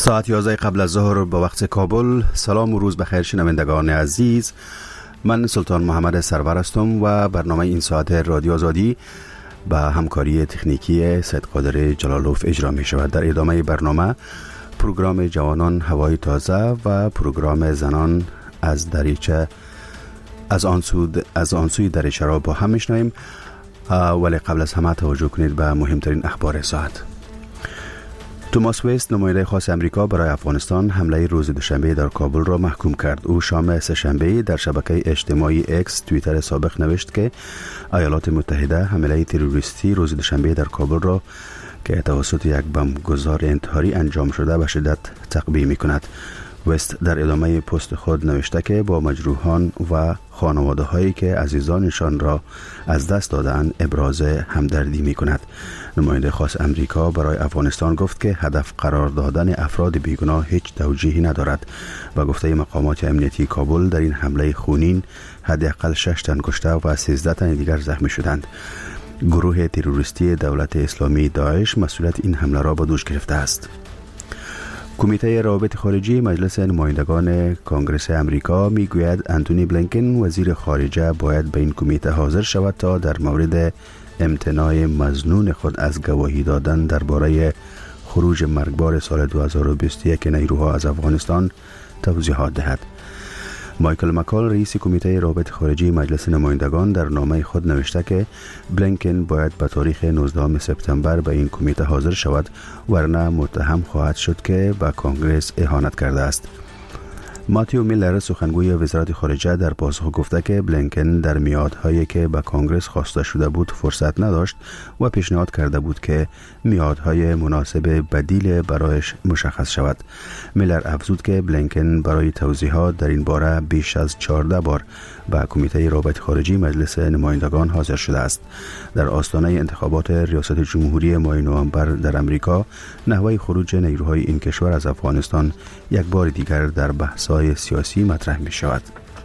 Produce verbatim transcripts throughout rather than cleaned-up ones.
ساعت یازده قبل از ظهر به وقت کابل. سلام و روز بخیر شنوندگان عزیز، من سلطان محمد سرور هستم و برنامه این ساعت رادیو آزادی با همکاری تکنیکی سید قادر جلالوف اجرا می شود. در ادامه برنامه پروگرام جوانان هوای تازه و پروگرام زنان از دریچه از آنسو از آنسوی دریچه را با هم میشنویم، ولی قبل از همه توجه کنید به مهمترین اخبار ساعت. توماس ویست، نماینده خاص امریکا برای افغانستان، حمله روز دوشنبه در کابل را محکوم کرد. او شام سه‌شنبه در شبکه اجتماعی اکس توییتر سابق نوشت که ایالات متحده حمله تروریستی روز دوشنبه در کابل را که توسط یک بمبگذار انتحاری انجام شده به شدت تقبیح می‌کند. وست در ادامه پست خود نوشته که با مجروحان و خانواده هایی که عزیزانشان را از دست دادند ابراز همدردی می کند. نماینده خاص امریکا برای افغانستان گفت که هدف قرار دادن افراد بیگناه هیچ توجیهی ندارد و گفته مقامات امنیتی کابل در این حمله خونین حداقل شش تن کشته و سیزده تن دیگر زخمی شدند. گروه تروریستی دولت اسلامی داعش مسئولیت این حمله را به دوش گرفته است. کمیته روابط خارجی مجلس نمایندگان کنگره امریکا میگوید انتونی بلینکن وزیر خارجه باید به این کمیته حاضر شود تا در مورد امتناع مظنون خود از گواهی دادن درباره خروج مرگبار سال دو هزار و بیست و یک نیروها از افغانستان توضیحات دهد. مایکل مکال، رئیس کمیته روابط خارجی مجلس نمایندگان، در نامه خود نوشته که بلینکن باید به تاریخ نوزدهم سپتامبر به این کمیته حاضر شود، ورنه متهم خواهد شد که به کنگرس اهانت کرده است. ماتیو میلر، سخنگوی وزارت خارجه، در پاسخ گفته که بلینکن در میعادهایی که به کنگرس خواسته شده بود فرصت نداشت و پیشنهاد کرده بود که میعادهای مناسب بدیل برایش مشخص شود. میلر افزود که بلینکن برای توضیحات در این باره بیش از چهارده بار به کمیته روابط خارجی مجلس نمایندگان حاضر شده است. در آستانه انتخابات ریاست جمهوری ماه نوامبر در امریکا، نحوه خروج نیروهای این کشور از افغانستان یک بار دیگر در بحث‌های سیاسی مطرح می شود.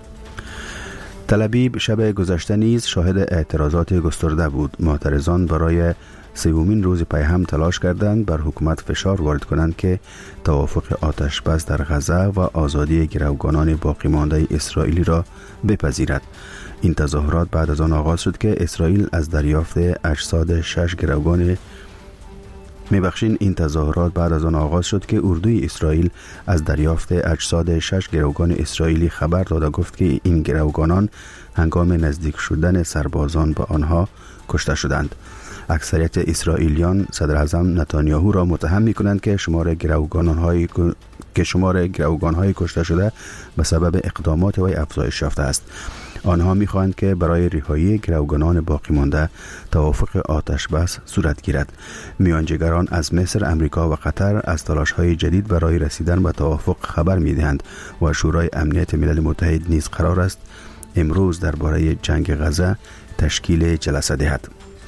تل ابیب شب گذشته نیز شاهد اعتراضات گسترده بود. معترضان برای سومین روز پی هم تلاش کردند بر حکومت فشار وارد کنند که توافق آتش بس در غزه و آزادی گروگانان باقی مانده اسرائیلی را بپذیرد. این تظاهرات بعد از آن آغاز شد که اسرائیل از دریافت اجساد شش گروگان میبخشین این تظاهرات بعد از آن آغاز شد که اردوی اسرائیل از دریافت اجساد شش گروگان اسرائیلی خبر داده گفت که این گروگانان هنگام نزدیک شدن سربازان به آنها کشته شدند. اکثریت اسرائیلیان صدر اعظم نتانیاهو را متهم می‌کنند که شمار گروگان‌های که شمار گروگان‌های کشته شده به سبب اقدامات وی افزایش یافته است. آنها می‌خواهند که برای رهایی گروگانان باقی مانده توافق آتش بس صورت گیرد. میانجیگران از مصر، امریکا و قطر از تلاش‌های جدید برای رسیدن به توافق خبر می‌دهند و شورای امنیت ملل متحد نیز قرار است امروز درباره جنگ غزه تشکیل جلسه دهد.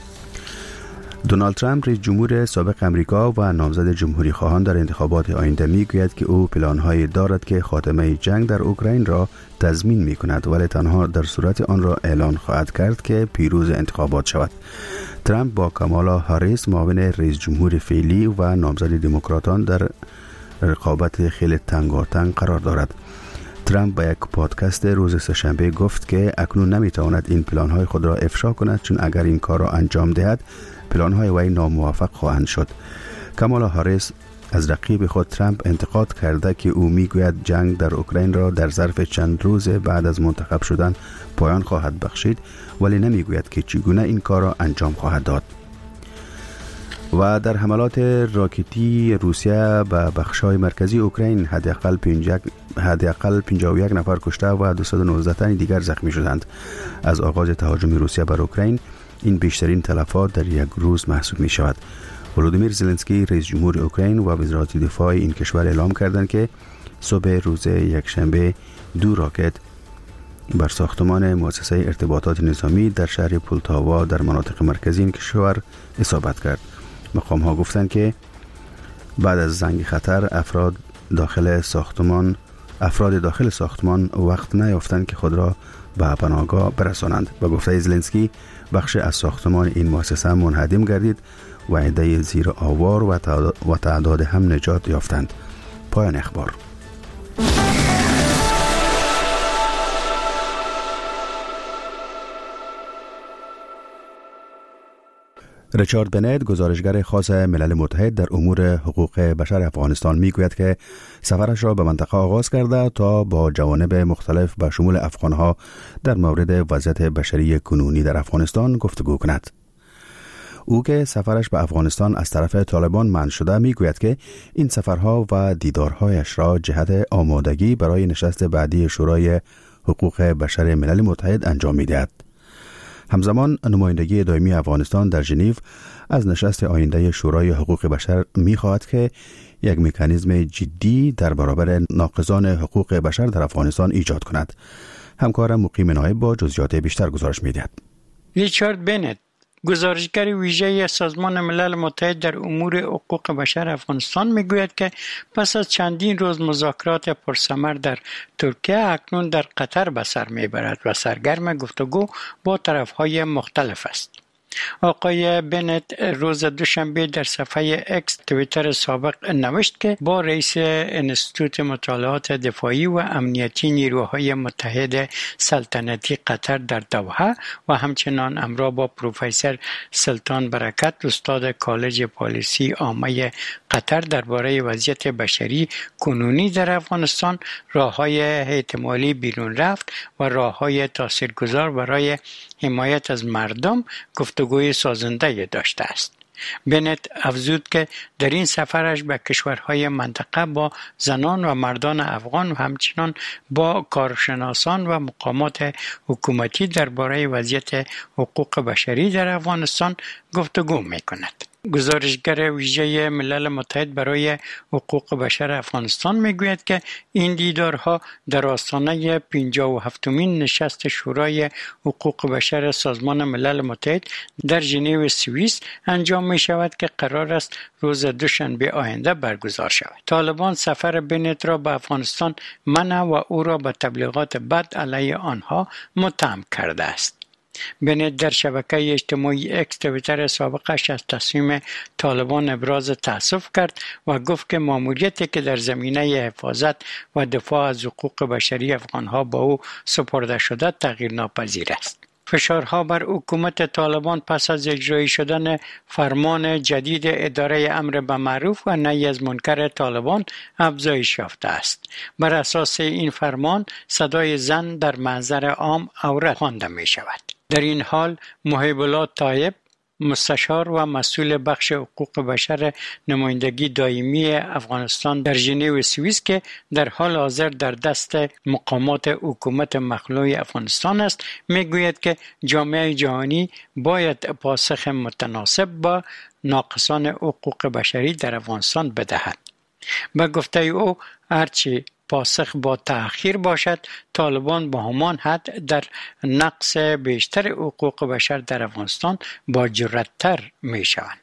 دونالد ترامپ، رئیس جمهور سابق امریکا و نامزد جمهوری خواهان در انتخابات آینده، میگوید که او پلان‌هایی دارد که خاتمه جنگ در اوکراین را تضمین می‌کند، ولی تنها در صورت آن را اعلان خواهد کرد که پیروز انتخابات شود. ترامپ با کامالا هاریس، معاون رئیس جمهور فعلی و نامزد دموکراتان، در رقابت خیلی تنگاتنگ قرار دارد. ترامپ با یک پادکست روز سه‌شنبه گفت که اکنون نمیتواند این پلان‌های خود را افشا کند، چون اگر این کار را انجام دهد پلان‌های وی ناموافق خواهند شد. کامالا هاریس از رقیب خود ترامپ انتقاد کرده که او میگوید جنگ در اوکراین را در ظرف چند روز بعد از منتخب شدن پایان خواهد بخشید، ولی نمیگوید که چگونه این کار را انجام خواهد داد. و در حملات راکتی روسیه به بخش‌های مرکزی اوکراین حداقل حداقل پنجاه و یک نفر کشته و دویست و نوزده تن دیگر زخمی شدند. از آغاز تهاجم روسیه بر اوکراین این بیشترین تلفات در یک روز محسوب می شود. ولودیمیر زلنسکی، رئیس جمهور اوکراین و وزارت دفاع این کشور اعلام کردند که صبح روز یکشنبه دو راکت بر ساختمان مؤسسه ارتباطات نظامی در شهر پولتاوا در مناطق مرکزی این کشور اصابت کرد. مقام ها گفتند که بعد از زنگ خطر افراد داخل ساختمان افراد داخل ساختمان وقت نیافتند که خود را به پناهگاه برسانند. به گفته زلنسکی، بخش از ساختمان این مؤسسه منهدم گردید و عده زیر آوار و تعداد هم نجات یافتند. پایان اخبار. ریچارد بنت، گزارشگر خاص ملل متحد در امور حقوق بشر افغانستان، میگوید که سفرش را به منطقه آغاز کرده تا با جوانب مختلف به شمول افغانها در مورد وضعیت بشری کنونی در افغانستان گفتگو کند. او که سفرش به افغانستان از طرف طالبان منع شده، میگوید که این سفرها و دیدارهایش را جهت آمادگی برای نشست بعدی شورای حقوق بشر ملل متحد انجام می‌دهد. همزمان نمایندگی دائمی افغانستان در ژنو از نشست آینده شورای حقوق بشر می‌خواهد که یک مکانیزم جدی در برابر ناقضان حقوق بشر در افغانستان ایجاد کند. همکارم مقیم نایب با جزئیات بیشتر گزارش می‌دهد. ریچارد بنت، گزارشگر ویژه سازمان ملل متحد در امور حقوق بشر افغانستان، میگوید که پس از چندین روز مذاکرات پرثمر در ترکیه اکنون در قطر به سر میبرد و سرگرم گفتگو با طرفهای مختلف است. آقای بنت روز دوشنبه در صفحه اکس توییتر سابق نوشت که با رئیس انستیتوت مطالعات دفاعی و امنیتی نیروهای متحد سلطنتی قطر در دوحه و همچنان همراه با پروفسور سلطان برکت، استاد کالج پالیسی عامه قطر، درباره وضعیت بشری کنونی در افغانستان، راه‌های احتمالی بیرون رفت و راه‌های تاثیرگذار برای حمایت از مردم گفتگوی سازنده داشته است. بنت افزود که در این سفرش به کشورهای منطقه با زنان و مردان افغان و همچنین با کارشناسان و مقامات حکومتی درباره وضعیت حقوق بشری در افغانستان گفتگو می‌کند. گزارشگر ویژه ملل متحد برای حقوق بشر افغانستان میگوید که این دیدارها در آستانه پنجاه و هفتمین نشست شورای حقوق بشر سازمان ملل متحد در ژنو سوئیس انجام می شود که قرار است روز دوشنبه آینده برگزار شود. طالبان سفر بنت را به افغانستان منع و او را به تبلیغات بد علیه آنها متهم کرده است. بنت در شبکه اجتماعی اکس توییتر سابقش از تصمیم طالبان ابراز تأسف کرد و گفت که ماموریتی که در زمینه حفاظت و دفاع از حقوق بشری افغانها با او سپرده شده تغییر ناپذیر است. فشارها بر حکومت طالبان پس از اجرایی شدن فرمان جدید اداره امر به معروف و نهی از منکر طالبان افزایش یافته است. بر اساس این فرمان صدای زن در محضر عام عورت خوانده می شود. در این حال محب الله طایب، مستشار و مسئول بخش حقوق بشر نمایندگی دائمی افغانستان در ژنو سوئیس که در حال حاضر در دست مقامات حکومت مخلوع افغانستان است، میگوید که جامعه جهانی باید پاسخ متناسب با ناقصان حقوق بشری در افغانستان بدهد. به گفته او هرچی پاسخ با تأخیر باشد، طالبان با همان حد در نقص بیشتر حقوق بشر در افغانستان با جرأت‌تر می شوند.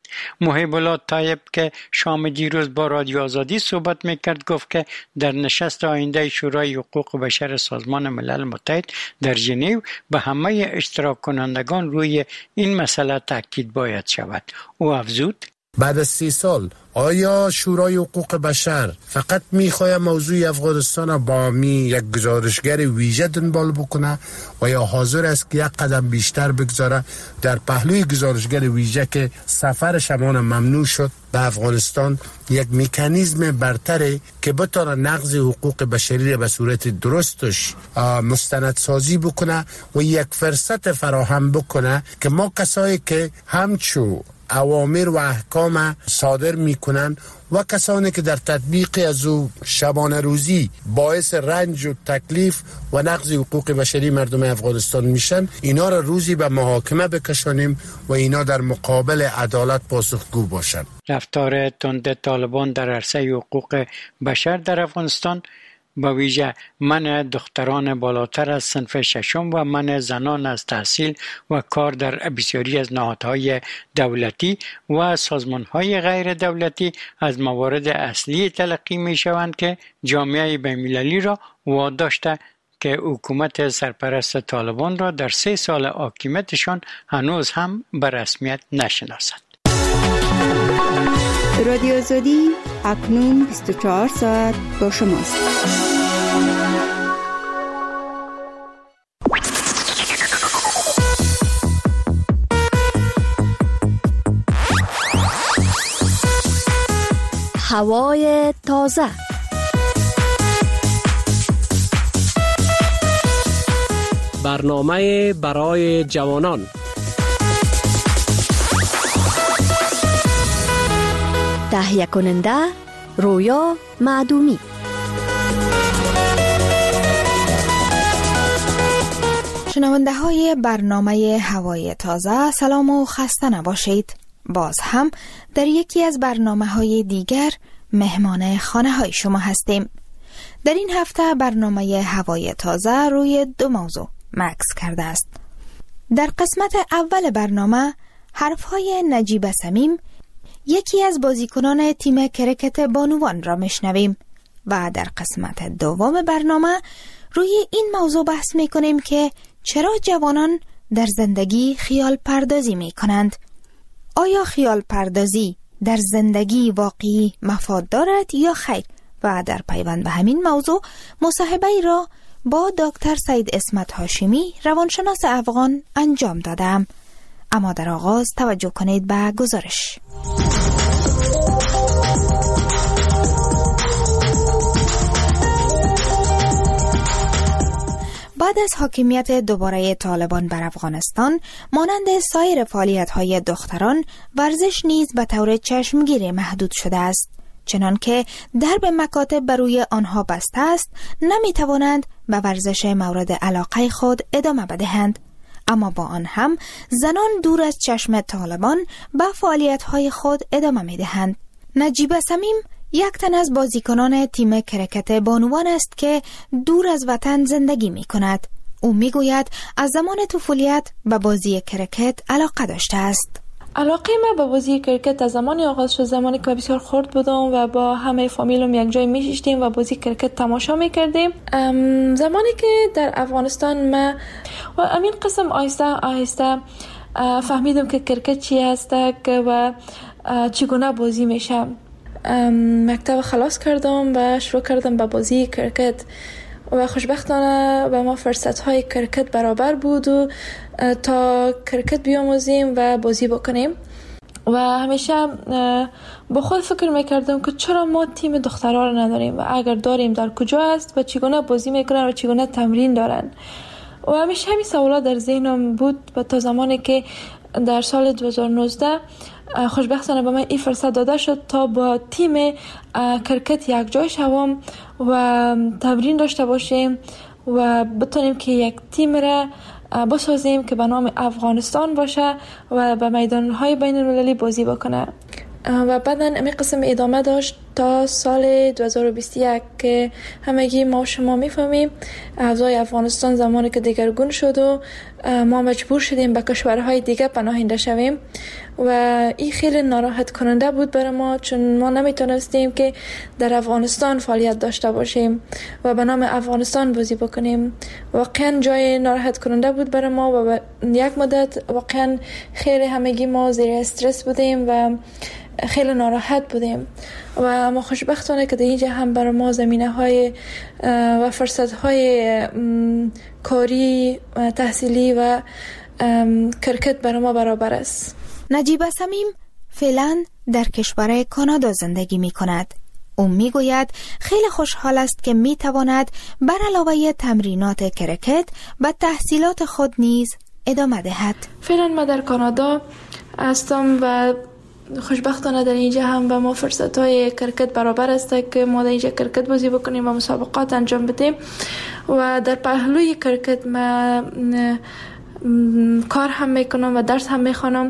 محب الله طایب که شام دیروز با رادیو آزادی صحبت میکرد گفت که در نشست آینده شورای حقوق بشر سازمان ملل متحد در ژنو به همه اشتراک کنندگان روی این مسئله تاکید باید شود. او افزود: بعد از سی سال آیا شورای حقوق بشر فقط میخواه موضوع افغانستان با می یک گزارشگر ویژه دنبال بکنه و یا حاضر است که یک قدم بیشتر بگذاره در پهلوی گزارشگر ویژه که سفر شمان ممنوع شد به افغانستان یک مکانیزم برتره که بتونه نقض حقوق بشری به صورت درستش مستندسازی بکنه و یک فرصت فراهم بکنه که ما کسایی که همچو اوامر و احکام صادر میکنن و کسانی که در تطبیق از او شبانه روزی باعث رنج و تکلیف و نقض حقوق بشری مردم افغانستان میشن، اینا را روزی به محاکمه بکشانیم و اینا در مقابل عدالت پاسخگو باشن. رفتار تند طالبان در عرصه حقوق بشر در افغانستان، با ویژه منع دختران بالاتر از صنف ششم و منع زنان از تحصیل و کار در بسیاری از نهادهای دولتی و سازمانهای غیر دولتی از موارد اصلی تلقی می شوند که جامعه بین‌المللی را واداشته که حکومت سرپرست طالبان را در سه سال حاکمیتشان هنوز هم به رسمیت نشناسد. رادیو آزادی اکنون بیست و چهار ساعت با شماست. هوای تازه. برنامه برای جوانان. تهیه کننده رویا معدومی. شنونده های برنامه هوای تازه، سلام و خسته نباشید. باز هم در یکی از برنامه های دیگر مهمان خانه های شما هستیم. در این هفته برنامه هوای تازه روی دو موضوع مکس کرده است. در قسمت اول برنامه حرف های نجیب صمیم، یکی از بازیکنان تیم کرکت بانوان را میشنویم و در قسمت دوم برنامه روی این موضوع بحث میکنیم که چرا جوانان در زندگی خیال پردازی میکنند. آیا خیال پردازی در زندگی واقعی مفاد دارد یا خیر؟ و در پیوند به همین موضوع مصاحبه را با دکتر سید اسمت هاشمی، روانشناس افغان انجام دادم. اما در آغاز توجه کنید به گزارش. بعد از حاکمیت دوباره طالبان بر افغانستان، مانند سایر فعالیت‌های دختران، ورزش نیز به طور چشمگیر محدود شده است. چنان که درب مکاتب بر روی آنها بسته است، نمی توانند به ورزش مورد علاقه خود ادامه بدهند. اما با آن هم زنان دور از چشم طالبان به فعالیت‌های خود ادامه می دهند. نجیب صمیم یک تن از بازیکنان تیم کرکت بانوان است که دور از وطن زندگی می کند. او می گوید از زمان طفولیت به بازی کرکت علاقه داشته است. علاقه من به بازی کرکت از زمانی آغاز شد، زمانی که بسیار خرد بودم و با همه فامیلم یک جای میشیشتیم و بازی کرکت تماشا میکردیم. زمانی که در افغانستان من و امین قسم آهسته آهسته فهمیدم که کرکت چی است و چگونه بازی میشه. مکتب خلاص کردم و شروع کردم به بازی کرکت و خوشبختانه به ما فرصت‌های کرکت برابر بود و تا کرکت بیاموزیم و بازی بکنیم و همیشه با خود فکر میکردم که چرا ما تیم دخترها رو نداریم و اگر داریم در کجا است و چگونه بازی میکنن و چگونه تمرین دارن. و همیشه همین سوالات در ذهنم بود و تا زمانی که در سال دو هزار و نوزده خوشبختانه به من این فرصت داده شد تا با تیم کرکت یک جای شوم و تمرین داشته باشیم و بتونیم که یک تیم را بسازیم که به نام افغانستان باشه و به میدانهای بین المللی بازی بکنه. و بعداً امی قسم ادامه داشت تا سال دو هزار و بیست و یک که همگی ما شما میفهمیم اوضاع افغانستان زمانی که دگرگون شد و ما مجبور شدیم به کشورهای دیگه پناهنده شویم و این خیلی ناراحت کننده بود برای ما، چون ما نمیتونستیم که در افغانستان فعالیت داشته باشیم و به نام افغانستان بازی بکنیم. واقعا جای ناراحت کننده بود برای ما و یک مدت واقعا خیلی همگی ما زیر استرس بودیم و خیلی ناراحت بودیم و ما خوشبختانه که در اینجا هم برای ما زمینه های و فرصت های کاری تحصیلی و کرکت برای ما برابر است. نجیب صمیم فعلا در کشور کانادا زندگی می کند. او می گوید خیلی خوشحال است که می تواند بر علاوه تمرینات کرکت به تحصیلات خود نیز ادامه دهد. فعلا ما در کانادا هستم و خوشبختانه در اینجا هم به ما فرصت های کرکت برابر است که ما در اینجا کرکت بازی بکنیم و مسابقات انجام بدیم و در پهلوی کرکت ما کار هم میکنم و درس هم میخوانم.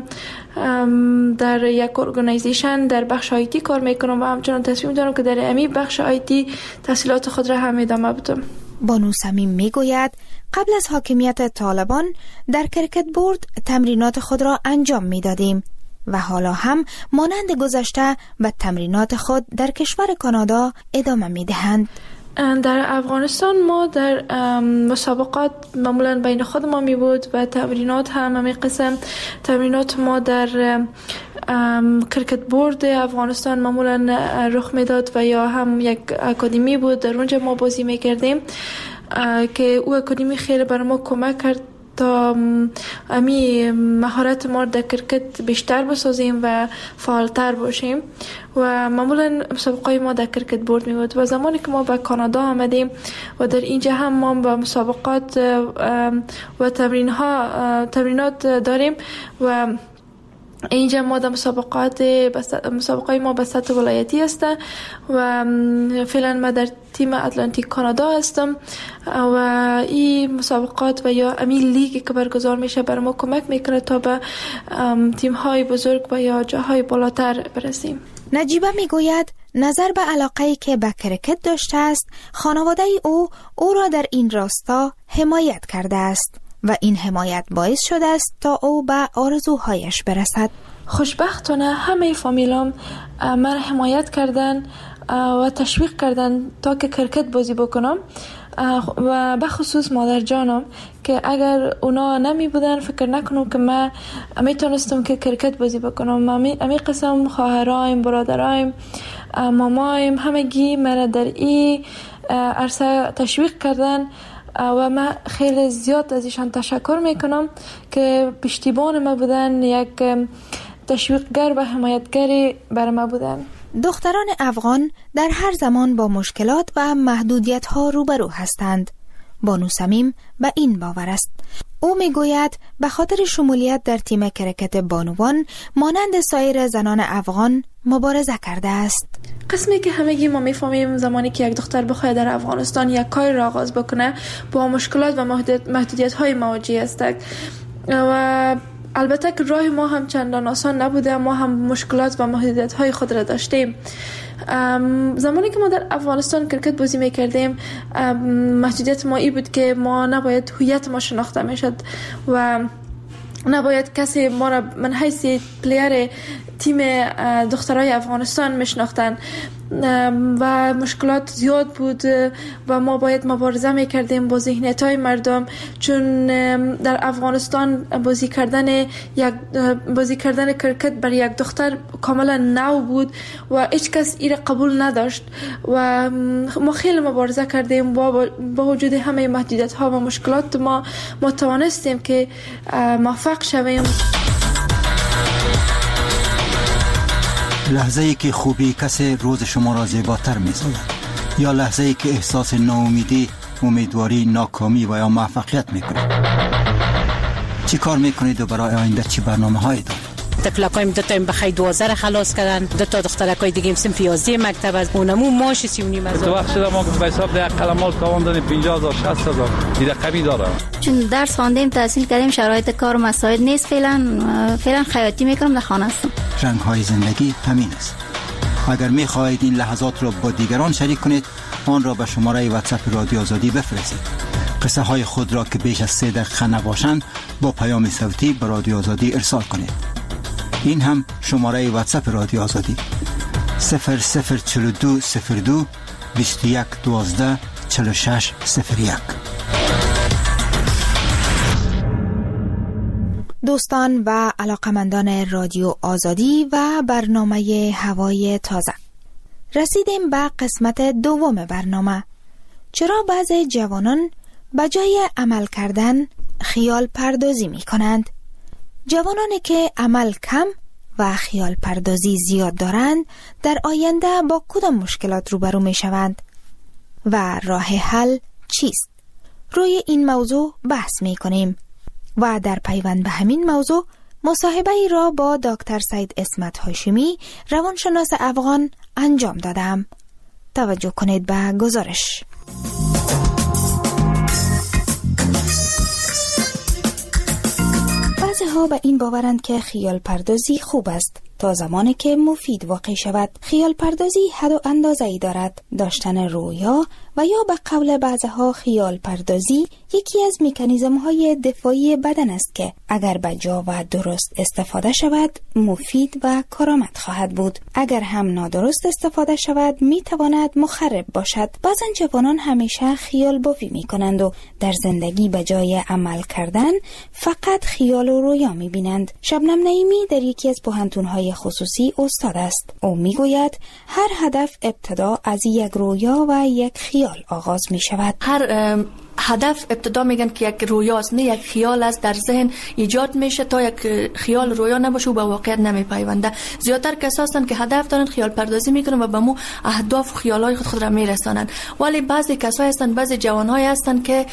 در یک ارگانیزیشن در بخش آیتی کار میکنم و همچنان تصمیم دارم که در امی بخش آیتی تحصیلات خود را هم ادامه بدم. بانو صمیم میگوید قبل از حاکمیت طالبان در کرکت بورد تمرینات خود را انجام میدادیم و حالا هم مانند گذشته به تمرینات خود در کشور کانادا ادامه میدهند. در افغانستان ما در مسابقات معمولا بین خود ما می بود و تمرینات هم همین قسم تمرینات ما در کرکت بورد افغانستان معمولا رخ میداد و یا هم یک اکادمی بود، در اونجا ما بازی میکردیم که او اکادمی خیلی بر ما کمک کرد تا امی مهارت ما در کرکت بیشتر بسازیم و فعالتر باشیم و معمولا مسابقات ما در کرکت بورد می بود. و زمانی که ما به کانادا آمدیم و در اینجا هم ما با مسابقات و تمرین ها تمرینات داریم و اینجا ما در مسابقات مسابقات ما به سطح ولایتی است و فعلا ما در تیم اتلانتیک کانادا هستم و این مسابقات و یا امی لیگی که برگزار میشه بر ما کمک میکنه تا به تیم های بزرگ و یا جاهای بالاتر برسیم. نجیبه میگوید نظر به علاقه‌ای که به کرکت داشته است، خانواده او او را در این راستا حمایت کرده است و این حمایت باعث شده است تا او به آرزوهایش برسد. خوشبختانه همه فامیلام من حمایت کردن و تشویق کردن تا که کرکت بازی بکنم و به خصوص مادر جانم که اگر اونا نمی بودن فکر نکنم که من میتونستم که کرکت بازی بکنم. امی قسم خواهرایم، برادرایم، مامایم همگی من در این عرصه تشویق کردن و من خیلی زیاد از ایشان تشکر میکنم که پشتیبان ما بودن، یک تشویقگر و حمایتگری بر ما بودن. دختران افغان در هر زمان با مشکلات و محدودیت ها روبرو هستند. بانو سمیم به این باور است. او میگوید به خاطر شمولیت در تیم کرکت بانوان مانند سایر زنان افغان مبارزه کرده است. قسمی که همگی ما میفهمیم زمانی که یک دختر بخواد در افغانستان یک کار را آغاز بکنه با مشکلات و محدودیت های مواجه است و البته که راه ما هم چندان آسان نبوده، ما هم مشکلات و محدودیت های خود را داشتیم. زمانی که ما در افغانستان کرکت بازی میکردیم محدودیت ما ای بود که ما نباید هویت ما شناخته میشد و نباید کسی ما را من حیث پلیر تیم دخترای افغانستان میشناختن و مشکلات زیاد بود و ما باید مبارزه میکردیم با ذهنیت های مردم، چون در افغانستان بازی کردن یک بازی کردن کرکت برای یک دختر کاملا نو بود و هیچ کس این قبول نداشت و ما خیلی مبارزه کردیم با با وجود همه محدودیت ها و مشکلات ما ما توانستیم که موفق شویم. لحظه ای که خوبی کسی روز شما را زیباتر می سازد یا لحظه ای که احساس ناامیدی، امیدواری، ناکامی و یا موفقیت می کنید. چی کار می کنید و برای آینده چی برنامه هایی دارید؟ تکلکایم دو تا بخای دوازده را خلاص کردن، دو تا دخترکای دیگه هم سنف یازده مکتب از اونمو ماش سی و نیم هزار. تو وقت شده ما به حساب ده قلمال تواندن پنجاه هزار شصت هزار این رقمی داره. چون درس خواندیم تحصیل کردیم شرایط کار مساعد نیست، فعلا فعلا خیاطی میکنم در خانه هستم. رنگ های زندگی همین است. اگر می خواهید این لحظات را با دیگران شریک کنید آن را به شماره واتساپ رادیو آزادی بفرستید. قصه های خود را که بیش از سه دقیقه نباشند با پیام صوتی به رادیو آزادی ارسال کنید. این هم شماره واتساپ رادیو آزادی صفر صفر چهل و دو صفر دو بیست و یک دوازده چهل و شش صفر یک. دوستان و علاقمندان رادیو آزادی و برنامه هوای تازه، رسیدیم به قسمت دوم برنامه. چرا بعضی جوانان به جای عمل کردن خیال پردازی می کنند؟ جوانانی که عمل کم و خیال پردازی زیاد دارند در آینده با کدام مشکلات روبرو می شوند و راه حل چیست؟ روی این موضوع بحث می کنیم و در پیوند به همین موضوع مصاحبه ای را با دکتر سید اسمت هاشمی روانشناس افغان انجام دادم. توجه کنید به گزارش. بعضی ها به این باورند که خیال پردازی خوب است تا زمانی که مفید واقع شود. خیال پردازی حد و اندازه‌ای دارد. داشتن رویا و یا به قول بعضها خیال پردازی یکی از مکانیزم‌های دفاعی بدن است که اگر به جا و درست استفاده شود مفید و کارآمد خواهد بود. اگر هم نادرست استفاده شود می تواند مخرب باشد. بعضن جوانان همیشه خیال بافی می کنند و در زندگی به جای عمل کردن فقط خیال و رویا می بینند. شبنم نعیمی در یکی از پوهنتون‌های خصوصی استاد است. او میگوید هر هدف ابتدا از یک رویا و یک خیال آغاز می شود. هر هدف ابتدا میگن که یک رویاست، نه یک خیال است در ذهن ایجاد میشه. تا یک خیال رویا نباشه و به واقعیت نمیپیونده. زیادتر کسایی هستند که هدف دارن، خیال پردازی میکنن و به مو اهداف و خیالای خود خود را میرسانند. ولی بعضی کسایی هستند، بعضی جوانای هستند که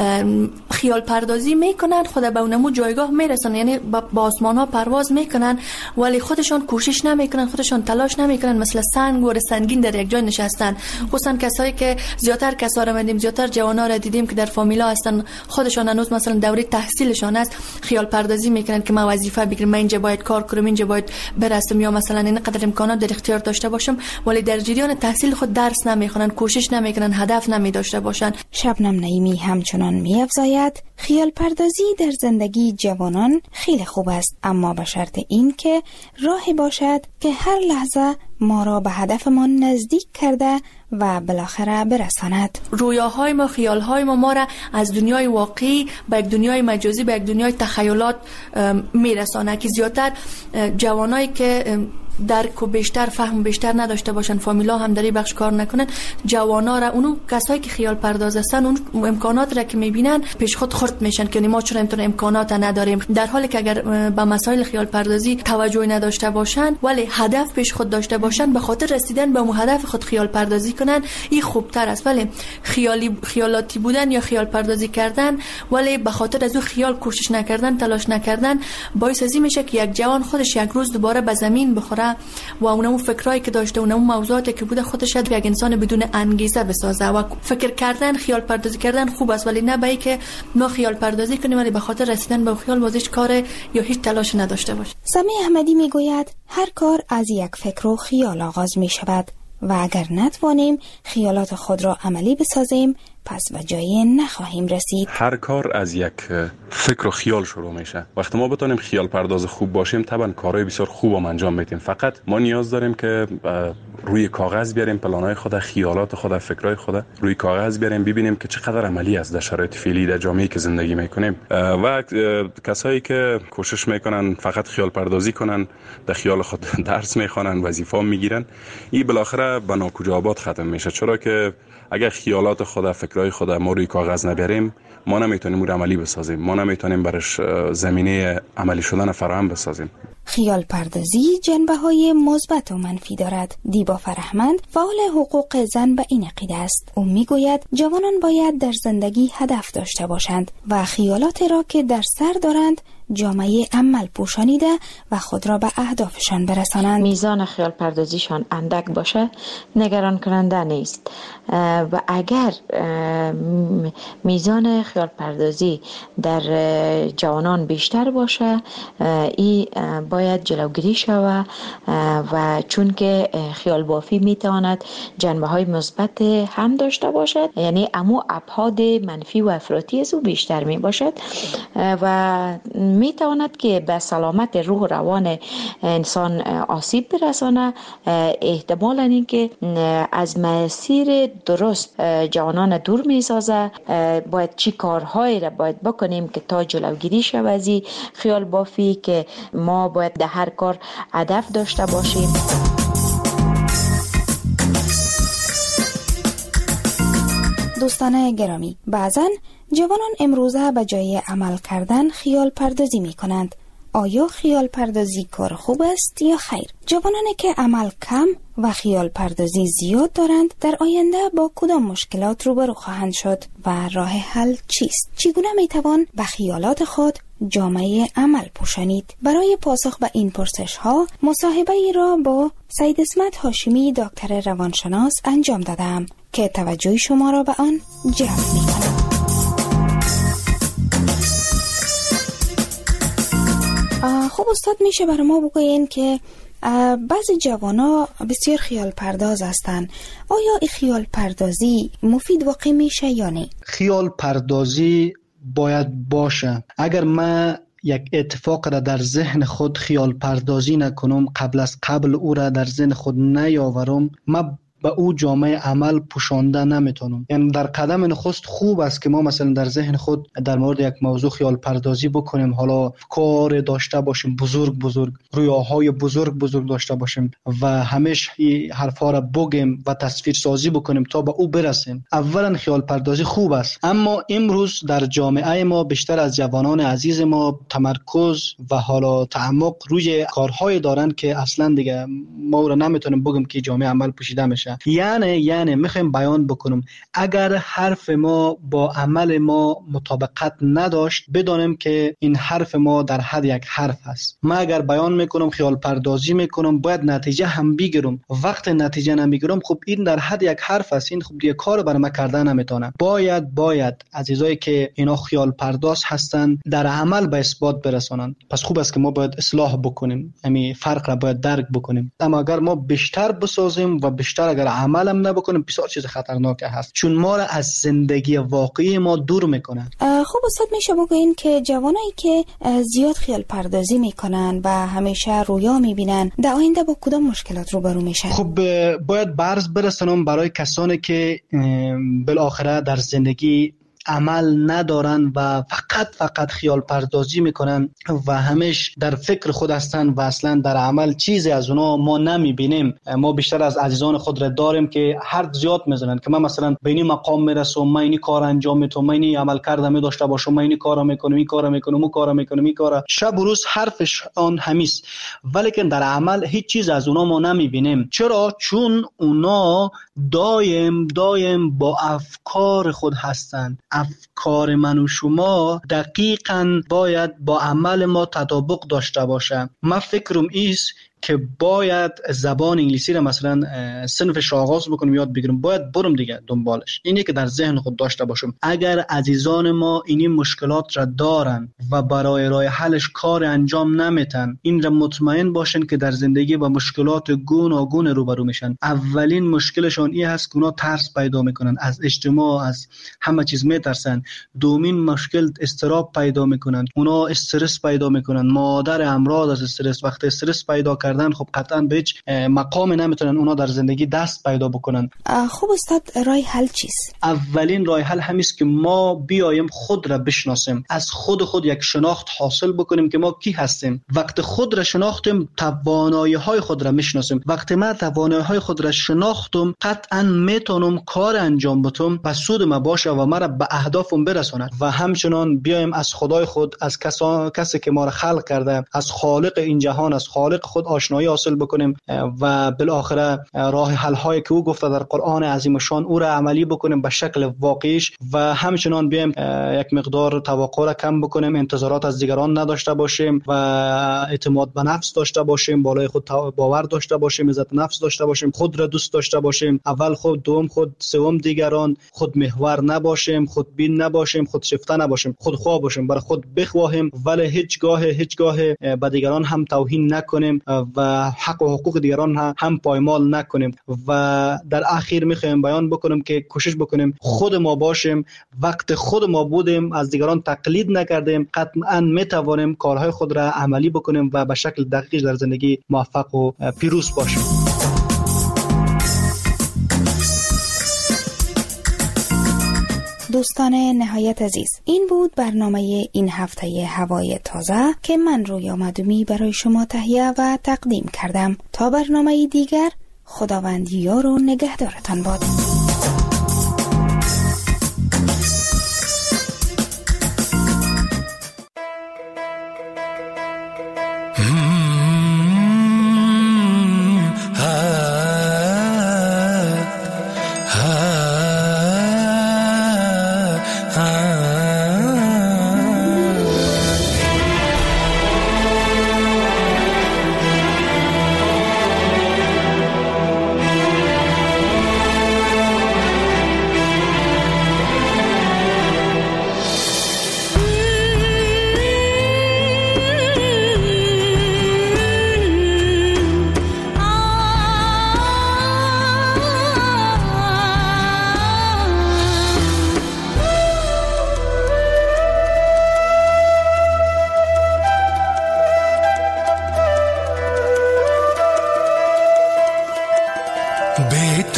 خیال پردازی میکنن، خود به اونمو جایگاه میرسانن، یعنی با آسمان ها پرواز میکنن ولی خودشان کوشش نمیکنن، خودشان تلاش نمیکنن، مثل سنگ و سنگین در یک جای نشستن. خصوصا کسایی که زیادتر کسا را دیدیم، زیادتر جوانا را دیدیم که در فامیلا هستن، خودشان هنوز مثلا دوره تحصیلشان است، خیال پردازی میکنن که من وظیفه بگیرم، من اینجا باید کار کنم، اینجا باید برسم، یا مثلا اینقدر امکانات در اختیار داشته باشم، ولی در جریان تحصیل خود درس نمیخونن، کوشش نمیکنن، هدف نمی داشته باشن. شبنم نعیمی همچنان می‌افزاید خیال پردازی در زندگی جوانان خیلی خوب است، اما به شرط این که راهی باشد که هر لحظه ما را به هدفمان نزدیک کرده و بالاخره برساند. رویاهای ما، خیالهای ما ما را از دنیای واقعی به یک دنیای مجازی، به یک دنیای تخیلات میرسانه که زیادتر جوانایی که درک و بیشتر فهم بیشتر نداشته باشن، فامیلا هم در این بخش کار نکنن، جوانا را، اونو کسایی که خیال پرداز هستن، اون امکانات را که میبینن پیش خود خرد میشن که ما چرا اینطور امکانات نداریم، در حالی که اگر به مسائل خیال پردازی توجه نداشته باشن ولی هدف پیش خود داشته باشن، به خاطر رسیدن به اون هدف خود خیال پردازی کنن، این خوبتر است. ولی خیالی خیالاتی بودن یا خیال پردازی کردن ولی به خاطر از اون خیال کوشش نکردن، تلاش نکردن، باعث ازی میشه که یک جوان خودش یک روز دوباره به زمین بخوره و اونمو فکرایی که داشته، اونمو موضوعاتی که بوده خودش یک انسان بدون انگیزه بسازه. و فکر کردن، خیال پردازی کردن خوب است، ولی نه به این که ما خیال پردازی کنیم ولی به خاطر رسیدن به خیال واسه هیچ کار یا هیچ تلاش نداشته باشیم. سمی احمدی میگوید هر کار از یک فکر و خیال آغاز می شود و اگر نتوانیم خیالات خود را عملی بسازیم پس به جایی نخواهیم رسید. هر کار از یک فکر و خیال شروع میشه. وقتی ما بتونیم خیال پرداز خوب باشیم طبعا کارهای بسیار خوب هم انجام میدیم. فقط ما نیاز داریم که روی کاغذ بیاریم پلانهای خود، خیالات خود، فکرهای خود روی کاغذ بیاریم، ببینیم که چقدر عملی است در شرایط فعلی در جامعه‌ای که زندگی میکنیم. و کسایی که کوشش میکنن فقط خیال پردازی کنن، در خیال خود درس میخوانن، وظیفه میگیرن، این بالاخره به ناکجا آباد ختم میشه. چرا که اگر خیالات خود، فکرهای خود ما روی کاغذ نبریم، ما نمیتونیم اون عملی بسازیم، ما نمیتونیم برش زمینه عملی شدن فراهم بسازیم. خیال پردازی جنبه‌های مثبت و منفی دارد. دیبا فرهمند فعال حقوق زن به این عقیده است. او میگوید جوانان باید در زندگی هدف داشته باشند و خیالات را که در سر دارند جامعه عمل پوشانیده و خود را به اهدافشان برسانند. میزان خیال پردازیشان اندک باشه نگران کننده نیست و اگر میزان خیال پردازی در جوانان بیشتر باشه این باید جلوگیری شود و چون که خیال بافی میتواند جنبه های مثبت هم داشته باشد، یعنی امو ابعاد منفی و افراطی از او بیشتر می باشد و می تواند که به سلامت روح و روان انسان آسیب برسانه. احتمالاً این که از مسیر درست جوانان دور می سازه. باید چی کارهایی را باید بکنیم که تا جلوگیری شود از این خیال بافی، که ما باید در هر کار هدف داشته باشیم. دوستان گرامی، بعضن جوانان امروزه به جای عمل کردن خیال پردازی می کنند. آیا خیال پردازی کار خوب است یا خیر؟ جوانانی که عمل کم و خیال پردازی زیاد دارند در آینده با کدام مشکلات روبرو خواهند شد و راه حل چیست؟ چگونه می توان به خیالات خود جامعه عمل پوشانید؟ برای پاسخ به این پرسش ها مصاحبه ای را با سید اسمت هاشمی دکتر روانشناس انجام دادم که توجه شما را به آن جلب می کنم. خب استاد، میشه برای ما بگوین که بعضی جوانا بسیار خیال پرداز هستند. آیا این خیال پردازی مفید واقع میشه یا نه؟ خیال پردازی باید باشه. اگر من یک اتفاق را در ذهن خود خیال پردازی نکنم، قبل از قبل او را در ذهن خود نیاورم، من به او جامعه عمل پوشانده نمیتونم. یعنی در قدم نخست خوب است که ما مثلا در ذهن خود در مورد یک موضوع خیال پردازی بکنیم، حالا کار داشته باشیم بزرگ بزرگ، رویاهای بزرگ بزرگ داشته باشیم و همیشه این حرفا را بگیم و تصویر سازی بکنیم تا به او برسیم. اولا خیال پردازی خوب است، اما امروز در جامعه ما بیشتر از جوانان عزیز ما تمرکز و حالا تعمق روی کارهای دارن که اصلا دیگه ما رو نمیتونیم بگیم که جامعه عمل پوشیده میشه. یعنی یعنی میخوایم بیان بکنم اگر حرف ما با عمل ما مطابقت نداشت، بدانیم که این حرف ما در حد یک حرف است. ما اگر بیان میکنم خیال پردازی میکنم باید نتیجه هم بگیرم، وقت نتیجه نمیگیرم خب این در حد یک حرف است، این خب دیگه کار برای ما کردن نمیتونه. باید باید عزیزایی که اینا خیال پرداز هستن در عمل به اثبات برسانن. پس خوب است که ما باید اصلاح بکنیم، همین فرق را باید درک بکنیم. اما اگر ما بیشتر بسازیم و بیشتر اگر عمل هم نبکنیم بسیار چیز خطرناک هست، چون ما را از زندگی واقعی ما دور میکنه. خب استاد میشه بگوین که جوانایی که زیاد خیال پردازی میکنن و همیشه رویا میبینن در آینده با کدام مشکلات روبرو میشن؟ خب باید برز برسونم برای کسانی که بالاخره در زندگی عمل ندارن و فقط فقط خیال پردازی میکنن و همیشه در فکر خود هستن و اصلا در عمل چیزی از اونا ما نمیبینیم. ما بیشتر از عزیزان خود را داریم که حرف زیاد میزنن که من مثلا به این مقام میرسم، من این کار انجام میتونم، من این عمل کردم داشته باشم، من این کارا میکنم، این کارا میکنم، اون کارا میکنم، این کارا شب و روز حرفش آن همیست، ولی که در عمل هیچ چیز از اونا ما نمیبینیم. چرا؟ چون اونا دایم دایم با افکار خود هستن. افکار من و شما دقیقاً باید با عمل ما تطابق داشته باشه. من فکرم ایست که باید زبان انگلیسی را مثلا صنفش آغاز بکنم یاد بگیرم، باید برم دیگه دنبالش. اینی که در ذهن خود داشته باشم. اگر عزیزان ما این مشکلات را دارن و برای راه حلش کار انجام نمیتن، این را مطمئن باشن که در زندگی با مشکلات گوناگون روبرو میشن. اولین مشکلشون این هست که اونا ترس پیدا میکنن از اجتماع، از همه چیز میترسن. دومین مشکل استراب پیدا میکنن، اونا استرس پیدا میکنن. مادر امراض از استرس، وقتی استرس پیدا کردن خب قطعا به هیچ مقام نمیتونن اونا در زندگی دست پیدا بکنن. خب استاد راه حل چیست؟ اولین راه حل همیست که ما بیایم خود را بشناسیم، از خود خود یک شناخت حاصل بکنیم که ما کی هستیم. وقت خود را شناختیم توانایی های خود را میشناسیم. وقتی ما توانایی های خود را شناختم قطعا میتونم کار انجام بدم و سود ما باشه و مرا به اهدافم برساند. و همچنان بیایم از خدای خود، از کسا... کسی که ما را خلق کرده، از خالق این جهان، از خالق خود آشنایی حاصل بکنیم و بالاخره راه حل هایی که او گفته در قرآن عظیم شان او را عملی بکنیم به شکل واقعیش. و همچنان بیایم یک مقدار توقع را کم بکنیم، انتظارات از دیگران نداشته باشیم و اعتماد به نفس داشته باشیم، بالای خود باور داشته باشیم، عزت نفس داشته باشیم، خود را دوست داشته باشیم. اول خود، دوم خود، سوم دیگران. خود محور نباشیم، خود بین نباشیم، خود شفته نباشیم، خود خواه باشیم، برای خود بخواهیم ولی هیچگاه هیچگاه به دیگران هم توهین نکنیم و حق و حقوق دیگران هم پایمال نکنیم. و در اخیر میخوایم بیان بکنم که کوشش بکنیم خود ما باشیم. وقت خود ما بودیم، از دیگران تقلید نکردیم، قطعا میتوانیم کارهای خود را عملی بکنیم و به شکل دقیق در زندگی موفق و پیروز باشیم. دوستان نهایت عزیز، این بود برنامه این هفته هوای تازه که من رویا مدومی برای شما تهیه و تقدیم کردم. تا برنامه دیگر، خداوند یار و نگهدارتان باد.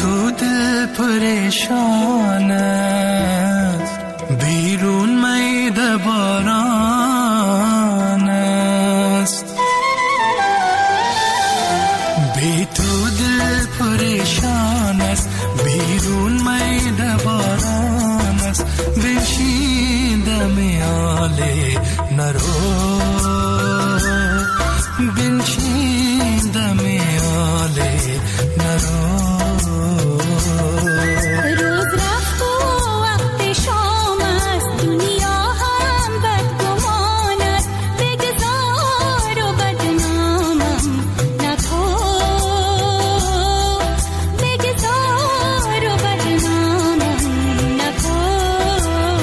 تو دل پریشان است، بیرون میده باران است. بی تو دل پریشان است، بیرون میده باران است. بنشین دم آله نرو، بنشین دم آله نرو. روز رفت و وقت شام است، دنیا هم بدگمان است. بگذار و بدنامم نکن، بگذار و بدنامم نکن.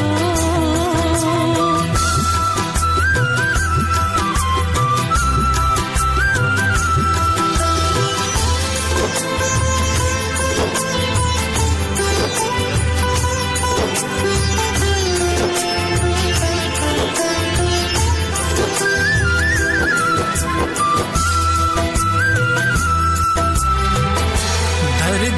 درد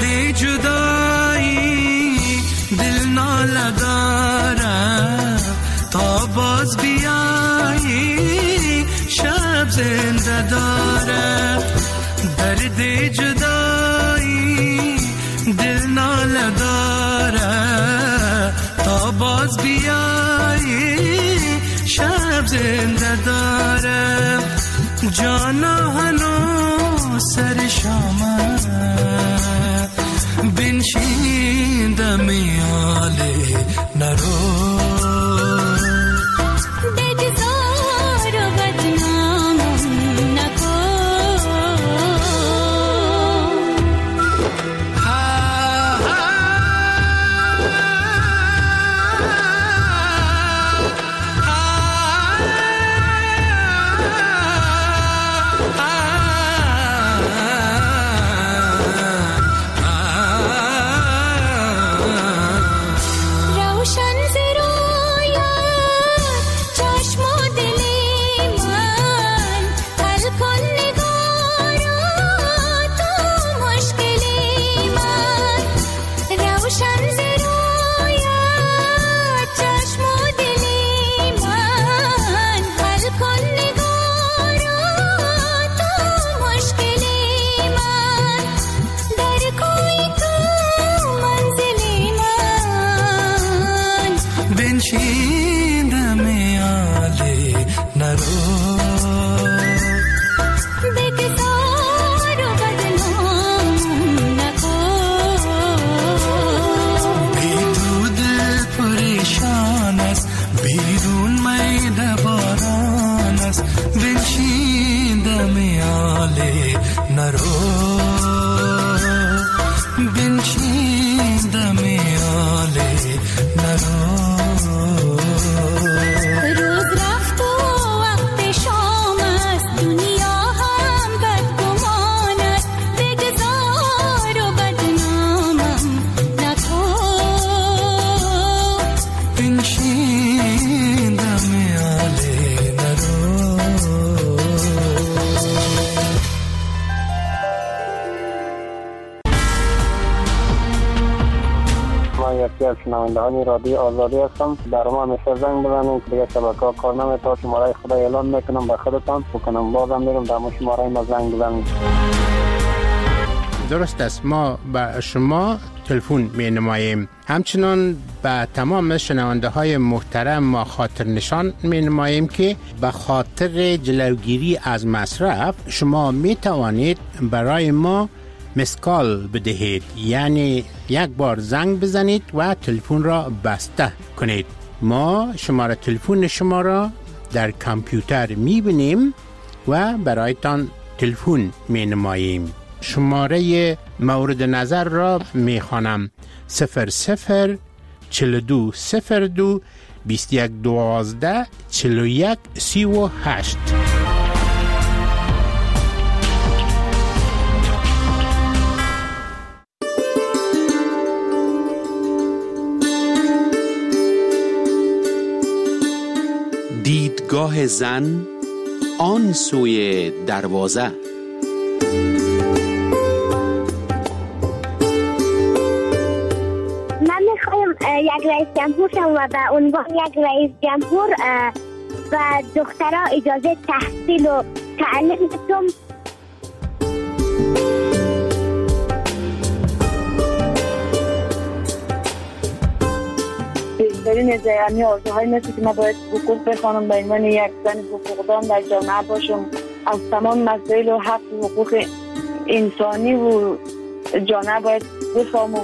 جدایی دل ناله داره، تا باز بیایی شب زنده داره. درد جدایی دل ناله داره، تا باز بیایی شب زنده داره. جانا هنو سر شامه، بنشین دم آله نرو. بگذار و بدنامم نکن. روشن ز رویت چشم و دل من، حل کن نگارا تو مشکل من. روشن ز رویت چشم و دل من، حل کن نگارا تو مشکل من. در کوی تو منزل من، بنشین دم آله نرو. بگذار و بدنامم نکن. بی تو دل پریشان است، بیرون میده باران است. بنشین دم آله نرو، بنشین دم آله نرو. روز رفت و وقت شام است، دنیا هم بدگمان است. بگذار و بدنامم نکن. بنشین دم آله نرو. من یکی از شنوندگان رادیو آزادی هستم. در ما همیشه زنگ بزنید که دیگه شبکه‌ها کار نمی‌کنه. شماره خدا اعلان میکنم به خودتان بکنم، بازم میرم در مو شماره ما زنگ بزنید. درست است، ما به شما تلفن می نماییم. همچنان به تمام شنونده های محترم ما خاطر نشان می نماییم که به خاطر جلوگیری از مصرف شما می توانید برای ما مسکال بدهید، یعنی یک بار زنگ بزنید و تلفن را بسته کنید. ما شماره تلفن شما را در کامپیوتر می بینیم و برایتان تلفن می نماییم. شماره مورد نظر را می خوانم: صفر صفر چل دو صفر دو بیست یک دوازده چل و یک سی و هشت. دیدگاه زن آن سوی دروازه. یک رئیس جمهور شم و به عنوان یک رئیس جمهور و دخترها اجازه تحصیل و تعلیم بدم. بهترین از یعنی آرزوهای مثل که ما باید حقوق بخوانم به عنوان یک زن حقوقدان در جامعه باشم، از تمام مسائل و حق و حقوق انسانی و جامعه باید بفهمم.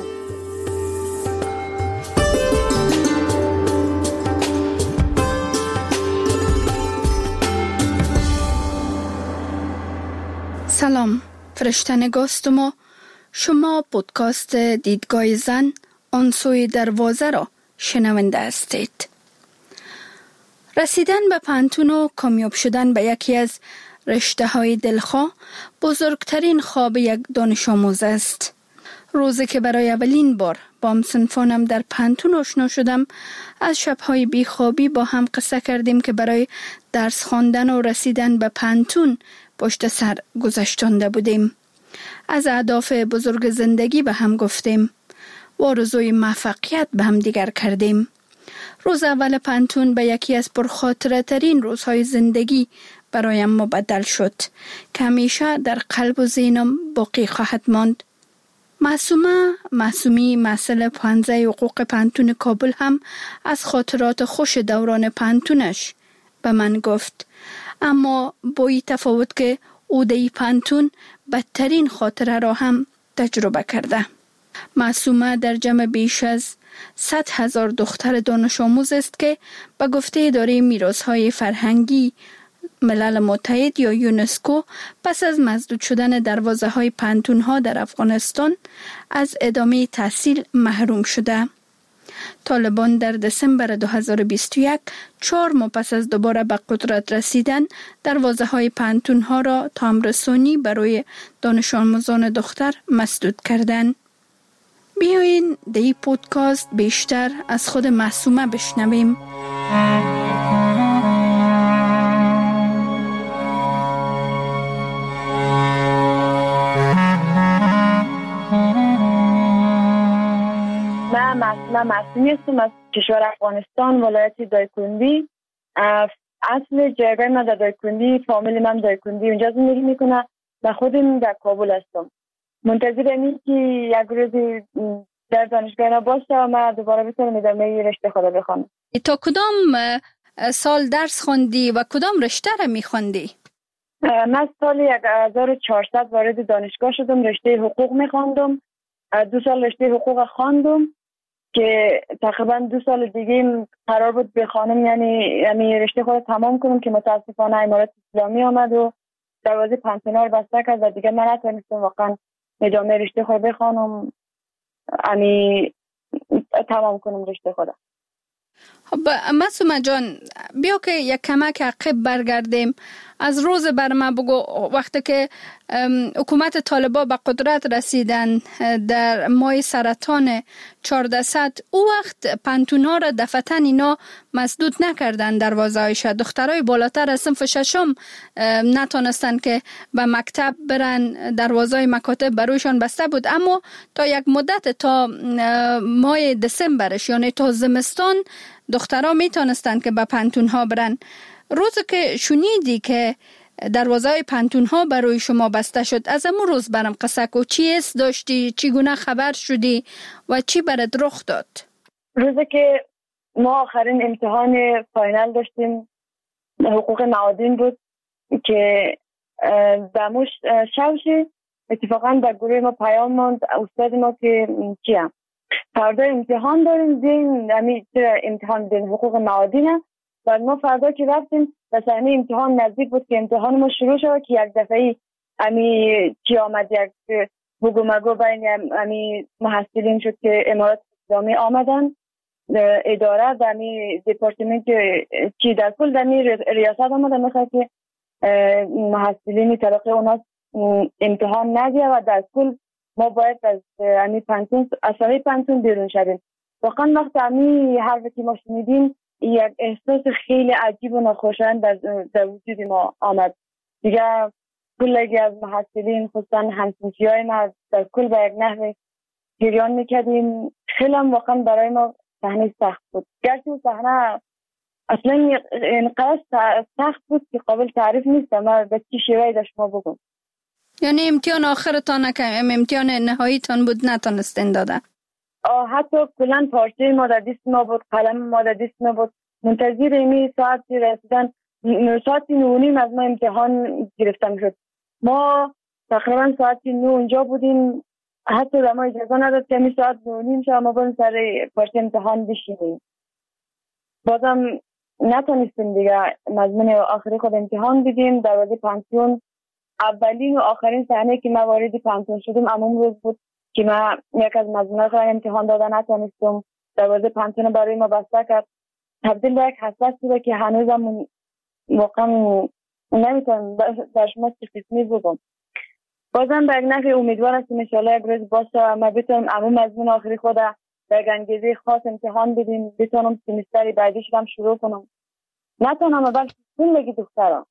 سلام، فرشته نگاست ما. شما پودکاست دیدگاه زن آن سوی دروازه را شنونده هستید. رسیدن به پانتون و کامیاب شدن به یکی از رشته های دلخواه بزرگترین خواب یک دانش آموز است. روزی که برای اولین بار با همسنفانم در پانتون آشنا شدم، از شبهای بیخوابی با هم قصه کردیم که برای درس خواندن و رسیدن به پانتون پشت سر گذشتانده بودیم. از اهداف بزرگ زندگی به هم گفتیم و آرزوی موفقیت به هم دیگر کردیم. روز اول پانتون به یکی از پرخاطره ترین روزهای زندگی برایم مبدل شد که همیشه در قلب و ذهنم باقی خواهد ماند. معصومه معصومی مسئله پانزه حقوق پانتون کابل هم از خاطرات خوش دوران پانتونش به من گفت، اما با این تفاوت که او در پانتون بدترین خاطره را هم تجربه کرده. معصومه در جمع بیش از صد هزار دختر دانش آموز است که به گفته اداره میراث‌های فرهنگی ملل متحد یا یونسکو پس از مسدود شدن دروازه های پانتون ها در افغانستان از ادامه تحصیل محروم شده. طالبان در دسامبر دو هزار و بیست و یک، چهار ماه پس از دوباره به قدرت رسیدن، دروازه های پانتون ها را تامرسانی برای دانش آموزان دختر مسدود کردند. بیایین در این پودکاست بیشتر از خود معصومه بشنویم. من معصومه معصومی هستم از کشور افغانستان، ولایت دایکندی. اصل جایگاه من در دایکندی، فامیل من دایکندی اونجا زندگی میکنه و خودم در کابل هستم. منتظر اینم که یک روزی در دانشگاه باشه و من دوباره بتونم ادامه رشته خود بخونم. تا کدام سال درس خوندی و کدام رشته را میخوندی؟ من سال هزار و چهارصد وارد دانشگاه شدم، رشته حقوق میخوندم. دو سال رشته حقوق خواندم که تقریبا دو سال دیگه قرار بود بخوانم، یعنی یعنی رشته خود تمام کنم که متاسفانه امارات اسلامی آمد و دروازه پانتون رو بسته کرد و دیگه من نتونستم واقعا ادامه رشته خود بخوانم، یعنی تمام کنم رشته خودم. خب معصومه جان، بیا که یک کمک عقب برگردیم. از روز بر ما بگو، وقتی که حکومت طالبان به قدرت رسیدن در ماه سرطان چهاردهصد، او وقت پانتون ها را دفعتاً اینا مسدود نکردن دروازه هایش. دخترای بالاتر از صنف ششم نتونستن که به مکتب برن، دروازه های مکاتب برویشان بسته بود، اما تا یک مدت تا ماه دسامبرش یعنی تا زمستان دخترها میتونستن که به پانتون ها برن. روز که شنیدی که دروازه های پانتون ها برای شما بسته شد، از امون روز برم قصه کو، چی حس داشتی، چی گونه خبر شدی و چی برات رخ داد؟ روزی که ما آخرین امتحان فاینال داشتیم، حقوق معادن بود که دموش شوشی اتفاقا در گروه ما پیام ماند استاد ما که چیم فردا امتحان داریم، دین یعنی امتحان دین حقوق معادن. و ما فردا که رفتیم و صحنه امتحان نزدیک بود که امتحان ما شروع شد که یک دفعه امی چی آمد، یک بگو مگو بین امی محصلین شد که امارات اسلامی آمدن، اداره دمی دپارتمنت چی در کل دمی ریاست آمدن میخواد که محصلین طبقه اونا امتحان ندیه و در کل ما باید از امی پانتون از ساحه پانتون بیرون شدیم. واقعا وقت امی حرفی که ما شنیدیم یک احساس خیلی عجیب و ناخوشایند در, در وجود ما آمد. دیگه کلگی از محصلین خصوصا همسنفیای ما در کل به یک نحو گریان میکردیم. خیلی هم واقعا برای ما صحنه سخت بود. گرچه اون صحنه اصلا اینقدر سخت بود که قابل تعریف نیست. من به چی شیوهی در شما بگم. یعنی امتحان آخرتان نکن، امتحان نهاییتان بود نتانستین داده؟ آه حتی کلن پارچه ما در دست ما بود، قلم ما در دست ما بود. منتظر امی ساعتی رسیدن، ساعتی نو نیم از ما امتحان گرفتم شد. ما تقریبا ساعتی نو اونجا بودیم، حتی در ما اجازه نداد که امی ساعت نو نیم شد ما بریم سر پارچه امتحان بشینیم. بازم نتونستیم دیگه مضمون آخری خود امتحان بدیم. دروازه پانسیون اولین و آخرین صحنه که ما وارد پانسیون شدیم همون روز بود که ما یک از مضمون‌ها خود امتحان دادن نتونستم. دروازه پانسیون برای ما بسته کرد. تبدیل به یک حسرت بود که هنوزم واقعا نمیتونم در شما چه قسمی بگم. بازم به یک نفع امیدوار هستم انشاءالله یک روز باشه ما بتونم همون مضمون آخری خود در انگیزه خاص امتحان بدیم، بتونم سمستری بعدیش هم شروع کنم. نتونم بلکه زندگی دختران.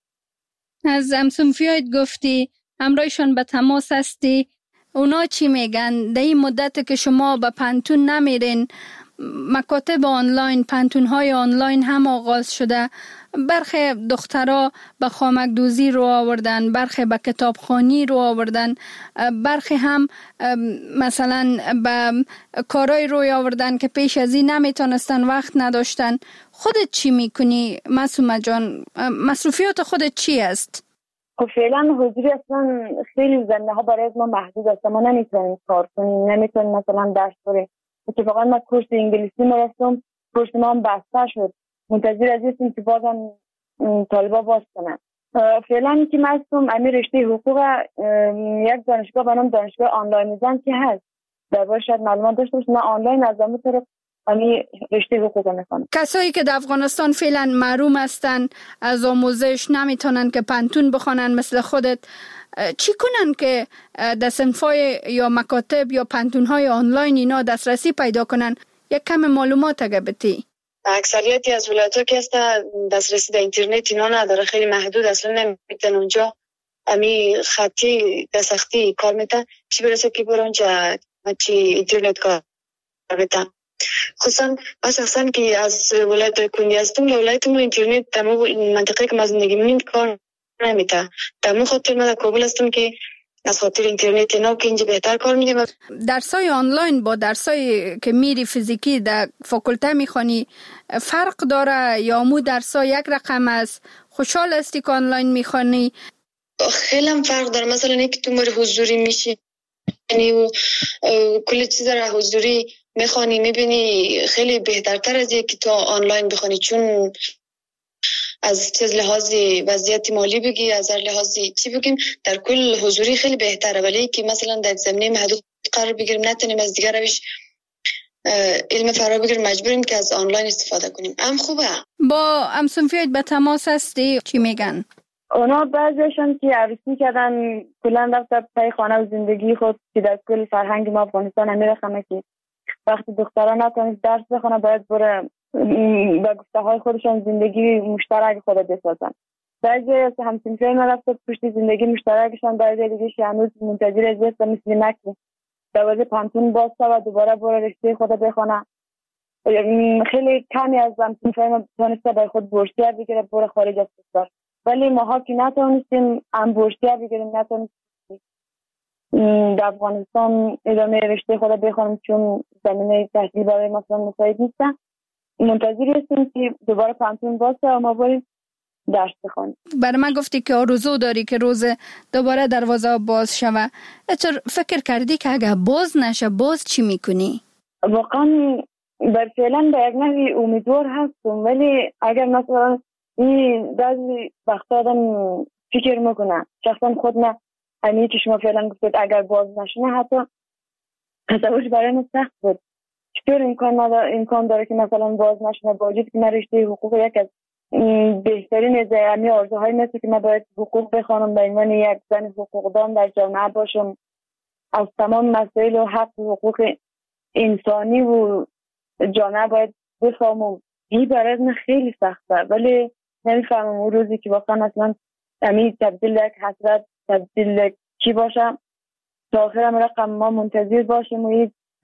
از همسنفیایت گفتی همراهشان به تماس هستی، اونا چی میگن؟ در این مدت که شما به پانتون نمیرین، مکاتب آنلاین، پانتون های آنلاین هم آغاز شده. برخی دخترها به خامک دوزی رو آوردن، برخی به کتابخوانی رو آوردن، برخی هم مثلا به کارای روی آوردن که پیش از این نمیتونستن، وقت نداشتن. خودت چی میکنی معصومه جان؟ مصروفیات خودت چی است؟ خب فعلا حضوری اصلا خیلی زنده ها برای ما محدود است. ما نمیتونیم کار کنیم، نمیتونیم مثلا درس بریم. اتفاقا من کورس انگلیسی مرستم، کورس ما هم بسته شد. منتظر از هستیم که بازم طالبا باز کنن. فعلا که من هستم امیر رشته حقوق یک دانشگاه به نام دانشگاه آنلاین میزان که هست. در باید شاید معلومات داشته باشم. من آنلاین از همون طرف امیر رشته حقوق میخوانم. کسایی که در افغانستان فعلا محروم هستن از آموزش، نمیتونن که پانتون بخونن مثل خودت، چی کنن که در صنفای یا مکاتب یا پانتون‌های آنلاین اینا دسترسی پیدا کنن؟ یک کم معلومات اگه بتی. اکثریتی از ولایت‌ها که هستن دسترسی در اینترنت اینا نداره، خیلی محدود، اصلا نمیتونن اونجا امی خطی دستخطی کار میتن، چی برسه که برون اونجا چی اینترنت کار میتن. خصوصا اساساً که از ولایت کنی هستم، ولایت ما اینترنت در منطقه که ما زندگی می‌کنیم کار نمیتن. در مو خاطر من در کابل هستم که از خاطر اینترنت اینا که اینجا بهتر کار میدیم. درسای آنلاین با درسای که میری فیزیکی در فاکولته میخوانی فرق داره یا مو درسای یک رقم است؟ خوشحال هستی که آنلاین میخوانی؟ خیلی هم فرق داره. مثلا اینکه تو مر حضوری میشی یعنی کل چیز را حضوری میخوانی میبینی خیلی بهترتر از اینکه تو آنلاین بخوانی، چون از چیز لحاظی وضعیت مالی بگی، از هر لحاظی چی بگیم، در کل حضوری خیلی بهتره. ولی که مثلا در زمینه محدود قرار بگیریم، نتونیم از دیگر روش علم فرا بگیریم، مجبوریم که از آنلاین استفاده کنیم. هم خوبه. با همسنفیات به تماس هستی چی میگن؟ اونا بعضیشون که عروسی کردن کلا رفت پای خانه و زندگی خود که در کل فرهنگ ما افغانستان هم میرخمه که وقتی دختران نتونست درس بخونه باید بره با گفته های خودشان زندگی مشترک خود بسازن. بعضی از همسنفیای ما رفت پشت زندگی مشترکشان، بعضی دیگه هنوز منتظر از است مثل مکی دروازه پانتون باسته و دوباره بره رشته خود بخونه. خیلی کمی از همسنفیای ما تونسته برای خود بورسیه بگیره بره خارج از کشور، ولی ماها که نتونستیم هم بورسیه بگیریم، نتونستیم در افغانستان ادامه رشته خود بخونیم چون زمینه تحصیل برای مثلا مساعد نیستن. منتظر هستیم که دوباره پانتون باشه و ما بریم درس بخونیم. برای من گفتی که آرزو داری که روز دوباره دروازه باز شوه. چرا فکر کردی که اگه باز نشه باز چی میکنی؟ واقعا بر فعلا به یک نحوی امیدوار هستم، ولی اگر مثلا این بعضی وقتا آدم فکر میکنه شخصا خود نه همین که شما فعلا گفتید اگر باز نشونه حتی تصورش برای من سخت بود. چطور امکان نداره امکان داره که مثلا باز نشونه با وجود که من رشته حقوق یک از بهترین از همه آرزوهای مثل که من باید حقوق بخوانم به عنوان یک زن حقوقدان در جامعه باشم، از تمام مسائل و حق و حقوق انسانی و جامعه باید بفهمم. این برای من خیلی سخته، ولی نمیفهمم اون روزی که واقعا اصلا همین تبدیل یک حسرت تبدیل کی باشه تا آخرم رقم ما منتظر باشیم و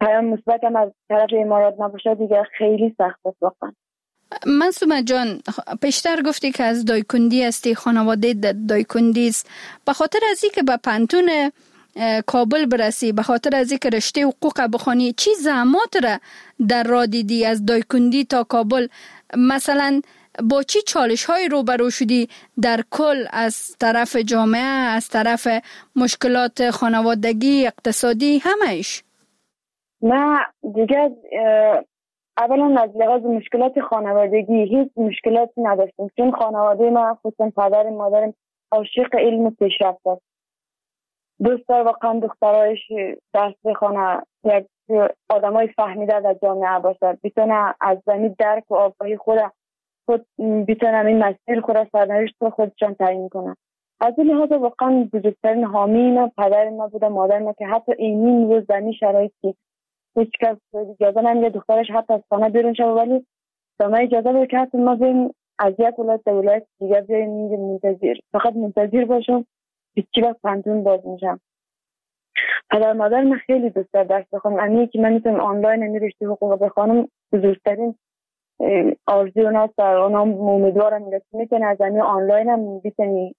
پیام مثبت هم از طرف امارات نباشه دیگه خیلی سخت است واقعا. معصومه جان، پیشتر گفتی که از دایکندی هستی، خانواده دایکندی است. به خاطر از اینکه به پانتون کابل برسی، به خاطر از اینکه رشته حقوق بخوانی، چی زحمات را در راه دیدی از دایکندی تا کابل؟ مثلا با چی چالش های روبرو شدی در کل، از طرف جامعه، از طرف مشکلات خانوادگی، اقتصادی، همهش؟ نه دیگه اولا از لحاظ مشکلات خانوادگی هیچ مشکلاتی نداشتم، چون خانواده من خصوصا پدر مادرم عاشق علم و پیشرفت است. دوست داره واقعا دخترایش درس بخونه، یک آدمای فهمیده در جامعه باشه، بتونه از زمین درک و آگاهی خود خود بتونه این مسیر خود سرنوشت خودشان تعیین کنه. از این لحاظ واقعا بزرگترین حامی من پدر من بوده، مادر من، که حتی این روز در این شرایطی هیچ کس اجازه نمیده دخترش حتی از خانه بیرون شد، ولی ما اجازه بود که حتی ما بریم از یک ولایت به ولایت دیگه بیاییم منتظر، فقط منتظر باشم که چی وقت پانتون باز میشم. پدر مادر من خیلی دوست داره درس بخونم، امی که من میتونم آنلاین امی رشته حقوق بخونم بزرگترین آرزوی اونا است. اونا امیدوارم که میتونی از امی آنلاین هم بتونی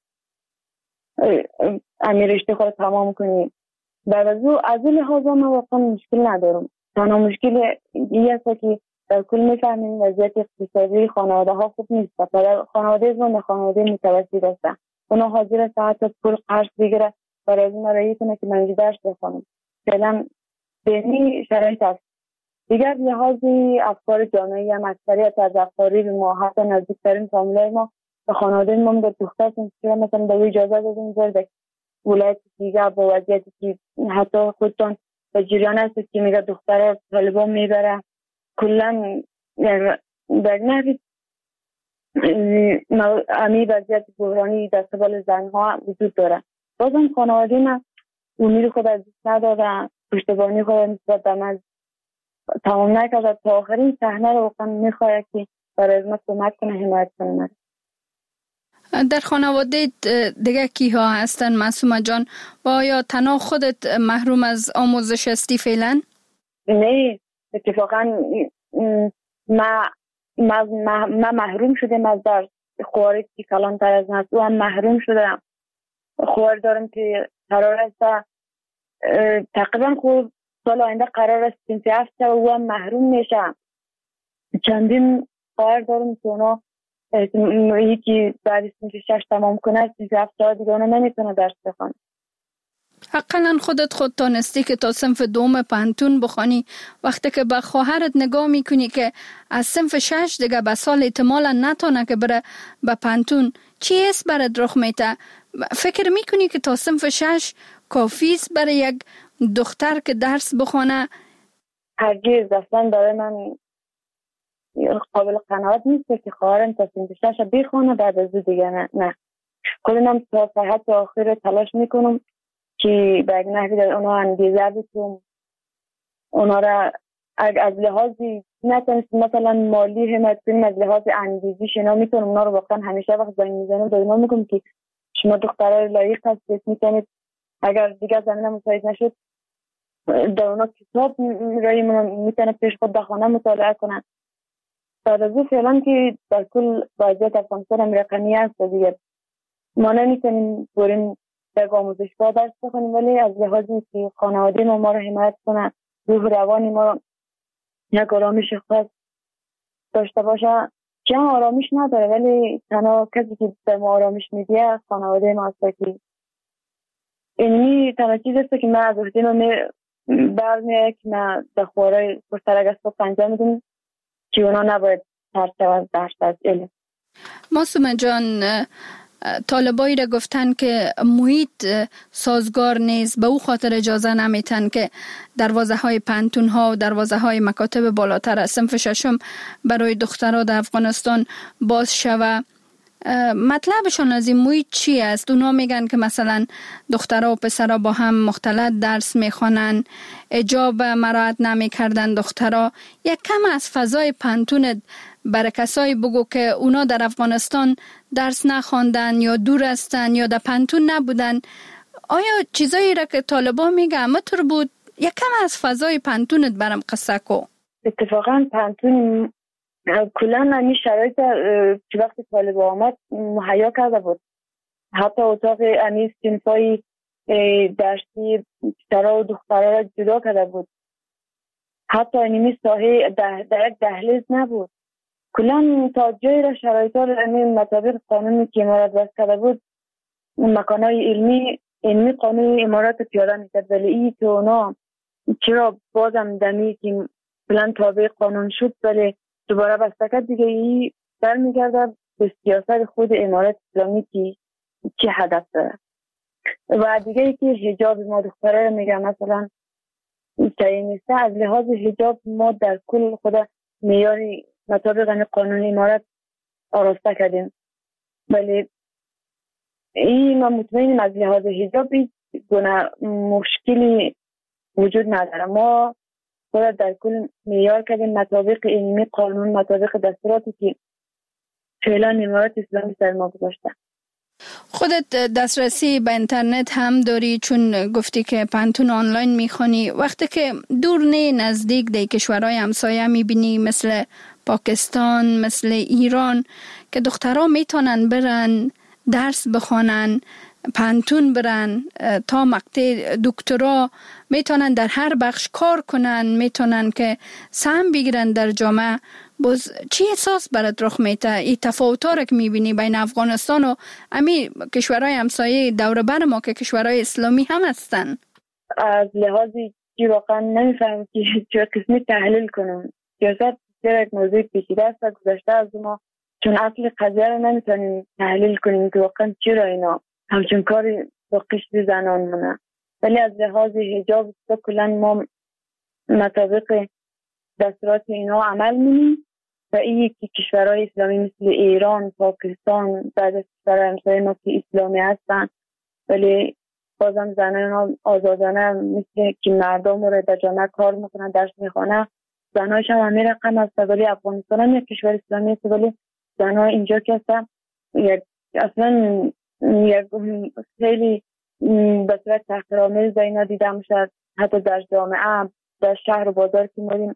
امی رشته خود تمام کنی. در وضوع از این لحاظ من واقعا مشکل ندارم. تنها مشکل این است که در کل میفهمیم وضعیت اقتصادی خانواده ها خوب نیست. پدر خانواده من خانواده متوسط است، اونا حاضر است حتی پول قرض بگیره برای از این رایی کنه که من درس بخونم. فعلا بینی شرایط است. دیگر لحاظی افکار جامعی هم اکثریت از اقارب ما، حتی نزدیکترین فامیلای ما به خانواده ما به دختر که مثلا به اجازه دادیم برده ولایت دیگه با وضعیتی که حتی خودتان به جریان هست که میگه دخترها طالبان میبره کلا در نحوی امی وضعیت بحرانی در قبال زنها وجود داره. بازم خانواده من امید خود از دست نداره، پشتیبانی خود نسبت به من تمام نکرده، تا آخرین صحنه رو واقعا میخواد که برای از من کمک کنه، حمایت کنه. در خانواده دیگه کی ها هستن معصومه جان؟ و آیا تنها خودت محروم از آموزش هستی فعلا؟ نه اتفاقا ما ما ما محروم شدم از درس. خواهری که کلان تر از من او هم محروم شدم. خواهر دارم که قرار است تقریبا خود سال آینده قرار است سنف هفت و او هم محروم میشه. چندین خواهر دارم که اونا یکی بعد سنف شش تمام کنه سنف هفت ها دیگه اونا نمیتونه درس بخونه. حقا خودت خود تانستی که تا صنف دوم پانتون بخوانی، وقتی که به خواهرت نگاه میکنی که از صنف شش دیگه به سال احتمالا نتونه که بره به پانتون، چی است برات رخ میته؟ فکر میکنی که تا صنف شش کافی است برای یک دختر که درس بخونه؟ هرگز اصلا برای من قابل قناعت نیست که خواهرم تا صنف شش بخونه بعد از دیگه نه. نه خودم تا صحت آخر تلاش میکنم که به نحوی در اونا انگیزه بتونم اونا را از لحاظی نتونست مثلا مالی حمایت کنیم، از لحاظ انگیزی شنا میتونم اونا رو واقعا همیشه وقت زنگ میزنم به اونا میگم که شما دخترای لایق هستید، میتونید اگر دیگه زمینه مساعد نشد در اونا کتاب رایی میتونه پیش خود بخونه مطالعه کنن. در از فعلا که در کل وضعیت افغانستان هم رقمی هست دیگه ما نمیتونیم بریم در آموزشگاه درس بخونیم، ولی از لحاظی که خانواده ما ما رو حمایت کنه، روح روانی ما یک آرامش خاص داشته باشه که هم آرامش نداره، ولی تنها کسی که به ما آرامش میده خانواده ما هست. که اینمی تنها چیز است که من از عهده ما برمیه که من در خوارای پشترک اسباب انجام میدونم که اونا نباید ترس از درس از علم. معصومه جان، طالبایی را گفتن که محیط سازگار نیست، به او خاطر اجازه نمیتن که دروازه های پانتون ها و دروازه های مکاتب بالاتر از صنف ششم برای دخترها در افغانستان باز شوه. مطلبشان از این محیط چی است؟ اونا میگن که مثلا دخترها و پسرها با هم مختلط درس میخوانن، حجاب مراعات نمیکردن دخترها. یک کم از فضای پانتون برای کسایی بگو که اونا در افغانستان درس نخواندن یا دور هستن یا در پانتون نبودن. آیا چیزایی را که طالبان میگه همطور بود یک کم از فضای پانتونت برام قصه کو. اتفاقا پانتون کلا همین شرایط که وقتی طالب آمد مهیا کرده بود. حتی اتاق امی صنفای درسی پسرها و دخترها را جدا کرده بود. حتی اینمی ساحه ده در یک دهلیز نبود. کلا تا جایی را شرایط ها را مطابق قانونی که امارات وضع کرده بود مکانهای علمی علمی قانون امارات پیاده میکرد، ولی ای تو اونا چرا بازم دمی که بلند تابع قانون شد ولی دوباره بستکت دیگه ای برمیگرده به سیاست خود امارات اسلامی که چه هدف داره. و دیگه ای که حجاب ما دختره رو میگم مثلا صحیح نیست. از لحاظ حجاب ما در کل خود معیاری مطابق قانون امارات آراسته کردیم، ولی این ما مطمئنیم از لحاظ حجاب گونه مشکلی وجود نداره. ما خود در کل معیار کردیم مطابق علمی قانون، مطابق دستوراتی که فعلا امارات اسلامی سر ما گذاشته. خودت دسترسی به اینترنت هم داری چون گفتی که پانتون آنلاین میخونی. وقتی که دور نه نزدیک در کشورهای همسایه میبینی مثل پاکستان، مثل ایران که دخترها میتونن برن درس بخونن، پانتون برن تا مقطع دکترا، میتونن در هر بخش کار کنن، میتونن که سهم بگیرن در جامعه. باز چی احساس برات رخ میده؟ این تفاوت‌ها رو که میبینی بین افغانستان و امی کشورهای همسایه دور بر ما که کشورهای اسلامی هم هستن؟ از لحاظی که واقعا نمیفهمم که چه قسمی تحلیل کنم. سیاست یک موضوع پیچیده است و گذشته از ما، چون اصل قضیه رو نمیتونیم تحلیل کنیم که واقعا چرا اینا همچون کاری با قشر زنان مونه. ولی از لحاظ حجاب کلا ما مطابق دستورات اینا عمل می‌کنیم و این یکی کشورهای اسلامی مثل ایران، پاکستان، بعد از کشورهای همسایه ما که اسلامی هستن ولی بازم زنان آزادانه مثل که مردم رو در جامعه کار میکنن، درس میخوانن، زنهایش هم همه رقم هست. ولی افغانستان هم یک کشور اسلامی هست ولی زنها اینجا که هستن یک اصلا یک خیلی به صورت تحقیرآمیز اینا دیده میشه. حتی در جامعه، در شهر و بازار که میریم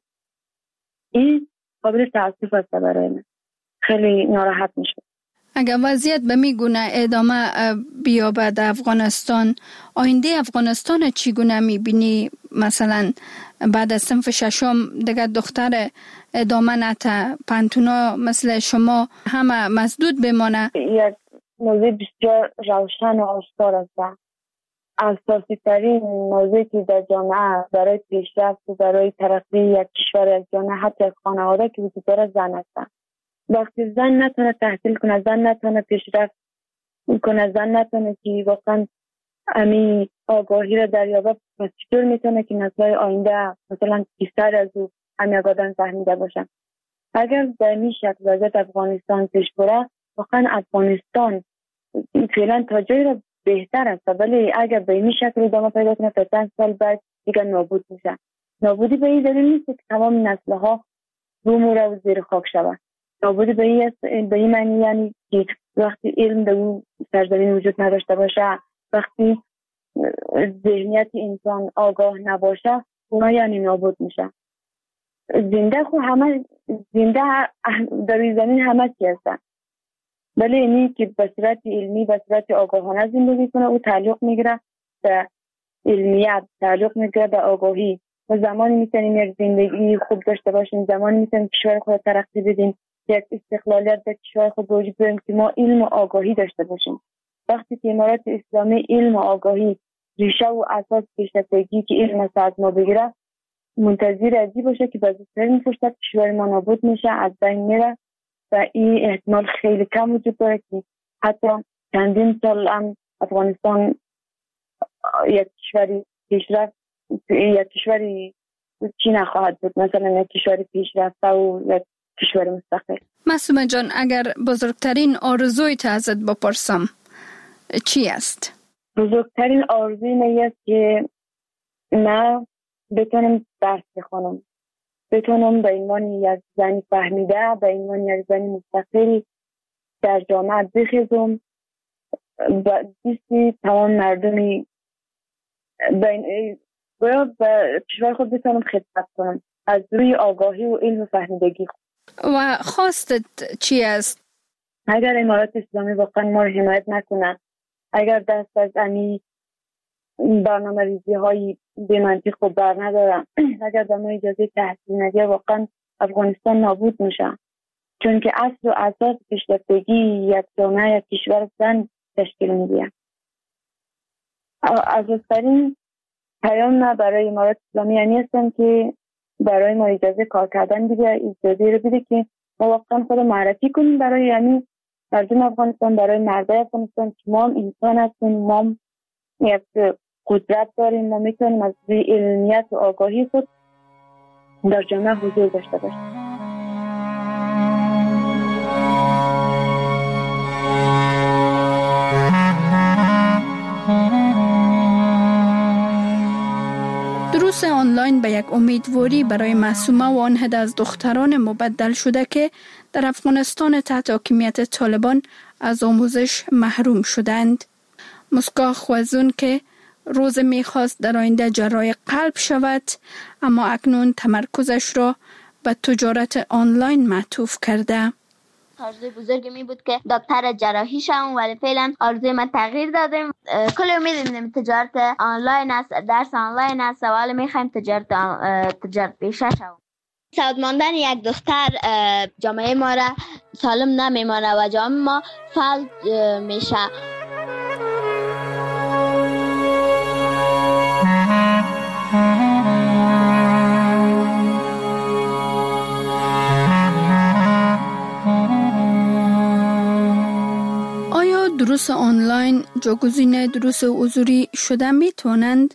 این قابل تاسف است برای من. خیلی ناراحت میشه. اگر وضعیت به میگونه ادامه بیابد در افغانستان، آینده افغانستان چگونه میبینی؟ مثلا بعد از صنف ششم دیگه دختر ادامه نته، پانتونا مثل شما همه مسدود بمانه؟ یک موضوع بسیار روشن و آشکار است. اساسی ترین موضوعی که در جامعه برای پیشرفت و برای ترقی یک کشور، یک جامعه، حتی یک خانواده که وجود داره زن هستن. وقتی زن نتونه تحصیل کنه، زن نتونه پیشرفت کنه، زن نتونه که واقعا امی آگاهی را دریابه، پس چطور میتونه که نسل‌های آینده مثلا بیشتر از او امی آگاهی فهمیده باشن؟ اگر در این شکل وضعیت افغانستان پیش بره، واقعا افغانستان فعلا تا جایی را بهتر است، ولی اگر به این شکل ادامه پیدا کنه تا چند سال بعد دیگه نابود میشه. نابودی به این دلیل نیست که تمام نسل‌ها بمیره و زیر خاک شود. نابودی به این به این معنی یعنی که وقتی علم در اون سرزمین وجود نداشته باشه، وقتی ذهنیت انسان آگاه نباشه، اونا یعنی نابود میشه. زنده خو همه زنده در این زمین همه چی هستن، ولی اینی که به صورت علمی، به صورت آگاهانه زندگی کنه، او تعلق میگیره به علمیت، تعلق میگیره به آگاهی. و زمانی میتونیم یک زندگی خوب داشته باشیم، زمانی میتونیم کشور خود ترقی بدیم، یک استقلالیت در کشور خود وجود داریم که ما علم و آگاهی داشته باشیم. وقتی که امارات اسلامی علم و آگاهی ریشه و اساس پیشرفتگی که علم است از ما بگیره، منتظر ازی باشه که بزرگترین فرصت کشور ما نابود میشه، از بین میره و این احتمال خیلی کم وجود داره که حتی چندین سال هم افغانستان یک کشوری پیشرفت، یک کشوری چی نخواهد بود، مثلا یک کشوری پیشرفته و یک کشور مستقل. معصومه جان، اگر بزرگترین آرزوی تا ازت بپرسم چی است؟ بزرگترین آرزوی من است که من بتونم درس بخونم، بتونم به عنوان یک زن فهمیده، به عنوان یک زن مستقل در جامعه بخیزم و دیستی تمام مردمی گویا به کشور خود بتونم خدمت کنم از روی آگاهی و علم و فهمیدگی. و خواستت چی است؟ اگر امارات اسلامی واقعا ما رو حمایت نکنه، اگر دست از امی برنامه ریزی های بی منطق و بر ندارم، اگر به ما اجازه تحصیل نده، واقعا افغانستان نابود میشه. چون که اصل و اساس پیشرفتگی یک جامعه یک کشور زن تشکیل میده. از این پیام نه برای امارات اسلامی یعنی هستم که برای ما اجازه کار کردن بده، اجازه رو بده که ما واقعا خود معرفی کنیم برای یعنی مردم افغانستان، برای مردای افغانستان که ما هم انسان هستیم، ما هم یک قدرت داریم، ما میتونیم از روی علمیت و آگاهی خود در جامعه حضور داشته باشیم. دروس آنلاین به یک امیدواری برای معصومه و آن عده از دختران مبدل شده که در افغانستان تحت حاکمیت طالبان از آموزش محروم شدند. مسکا خوازون که روز میخواست در آینده جراح قلب شود، اما اکنون تمرکزش را به تجارت آنلاین معطوف کرده. آرزوی بزرگی می بود که دکتر جراحی شوم، ولی فعلا آرزوی من تغییر دادیم. کل امید میدیم تجارت آنلاین است، درس آنلاین است و حالا میخوایم تجارت تجارت پیشه شوم. سعود ماندن یک دختر جامعه ما را سالم نمیمانه و جامعه ما فلج میشه. آیا دروس آنلاین جایگزین دروس حضوری شده می توانند؟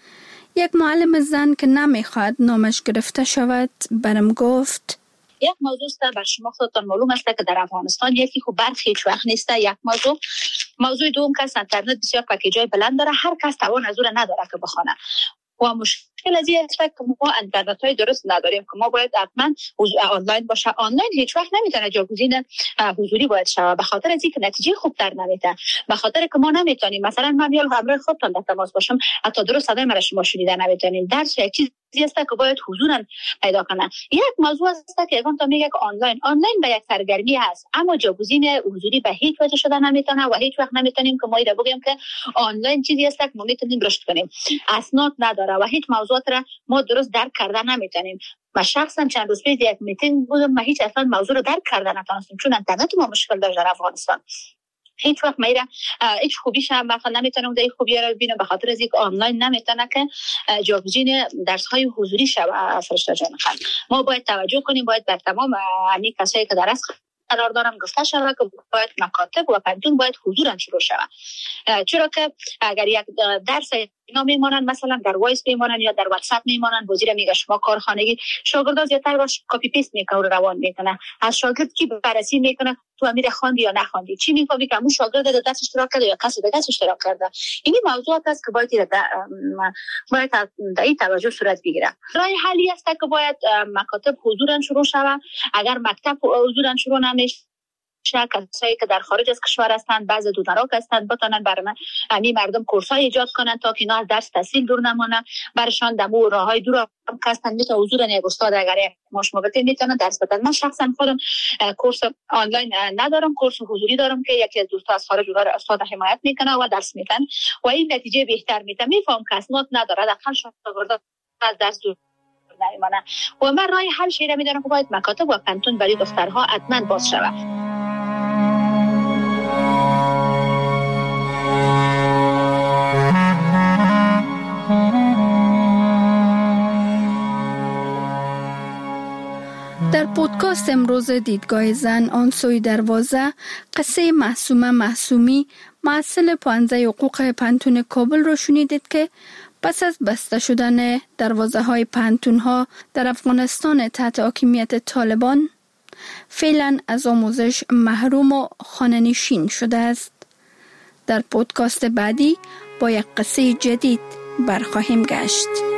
یک معلم زن که نمیخواد نامش گرفته شود برم گفت یک موضوع است بر شما خودتان معلوم است که در افغانستان یکی خوب برخی هیچ وقت نیست. یک موضوع موضوع دوم که اینترنت بسیار پکیجای بلند داره، هر کس توان از اون نداره که بخونه و مشکل از این است که ما اینترنت های درست نداریم که ما باید حتما آنلاین باشه. آنلاین هیچ وقت نمیتونه جایگزین حضوری باید شه، به خاطر از اینکه نتیجه خوب در نمیده، به خاطر که ما نمیتونیم مثلا من میال همراه خودتان در تماس باشم حتی درست صدای مرا شما شنیده نمیتونین. درس یک چیزی است که باید حضورا پیدا کنه. یک موضوع است که اگه تو میگه آنلاین آنلاین به یک سرگرمی هست، اما جایگزین حضوری به هیچ وجه شده نمیتونه و هیچ وقت نمیتونیم که ما اینا بگیم که آنلاین چیزی است که ما میتونیم رشد کنیم. اسناد نداره و هیچ موضوعات را ما درست درک کردن نمیتونیم. من شخصا چند روز پیش یک میتینگ بودم، من هیچ اصلا موضوع رو درک کردن نتونستم چون اینترنت ما مشکل داشت در افغانستان. هیچ وقت میره هیچ خوبیش هم مثلا نمیتونم در خوبی رو ببینم به خاطر از اینکه آنلاین نمیتونه که جایگزین درس های حضوری شوه. فرشته جان خانم ما باید توجه کنیم، باید بر تمام همین کسایی که درس قرار دارم گفته شود که باید مکاتب و پنتون باید حضورا شروع شود، چرا که اگر یک درس اینا میمونن مثلا در وایس میمونن یا در واتساپ میمونن، وزیر میگه شما کارخانگی شاگرد زیاتر باش کپی پیست میکنه و روان میکنه. از شاگرد کی بررسی میکنه تو امیر خواندی یا نخواندی، چی میفهمی که اون شاگرد در درس اشتراک کرده یا کسی دیگه اشتراک کرده. این موضوعات است که باید باید در این توجه صورت بگیره. راه حلی است که باید مکاتب حضورا شروع شود. اگر مکتب حضورا شروع نمیشه، کسایی که در خارج از کشور هستند، بعضی دونراک هستند، بتونن برای همین مردم کورسای ایجاد کنن تا که اینا از درس تحصیل دور نمونن، برشان دمو راههای دور هم هستند میتونه حضور یک استاد اگر ماش مبته میتونه درس بدن. من شخصا خودم کورس آنلاین ندارم، کورس حضوری دارم که یکی از دوستا از خارج اونها استاد حمایت میکنه و درس میدن و این نتیجه بهتر میده. میفهم که اسناد نداره داخل شاگردا از درس دور نمیمونن و من راه حل شیره میدونم که باید مکاتب و پنتون برای دخترها حتما باز شود. در پودکاست امروز دیدگاه زن آن سوی دروازه قصه معصومه معصومی معسل پانزه حقوق پنتون کابل رو شنیدید که پس از بسته شدن دروازه های پنتون ها در افغانستان تحت حاکمیت طالبان فعلا از آموزش محروم و خانه‌نشین شده است. در پودکاست بعدی با یک قصه جدید برخواهیم گشت.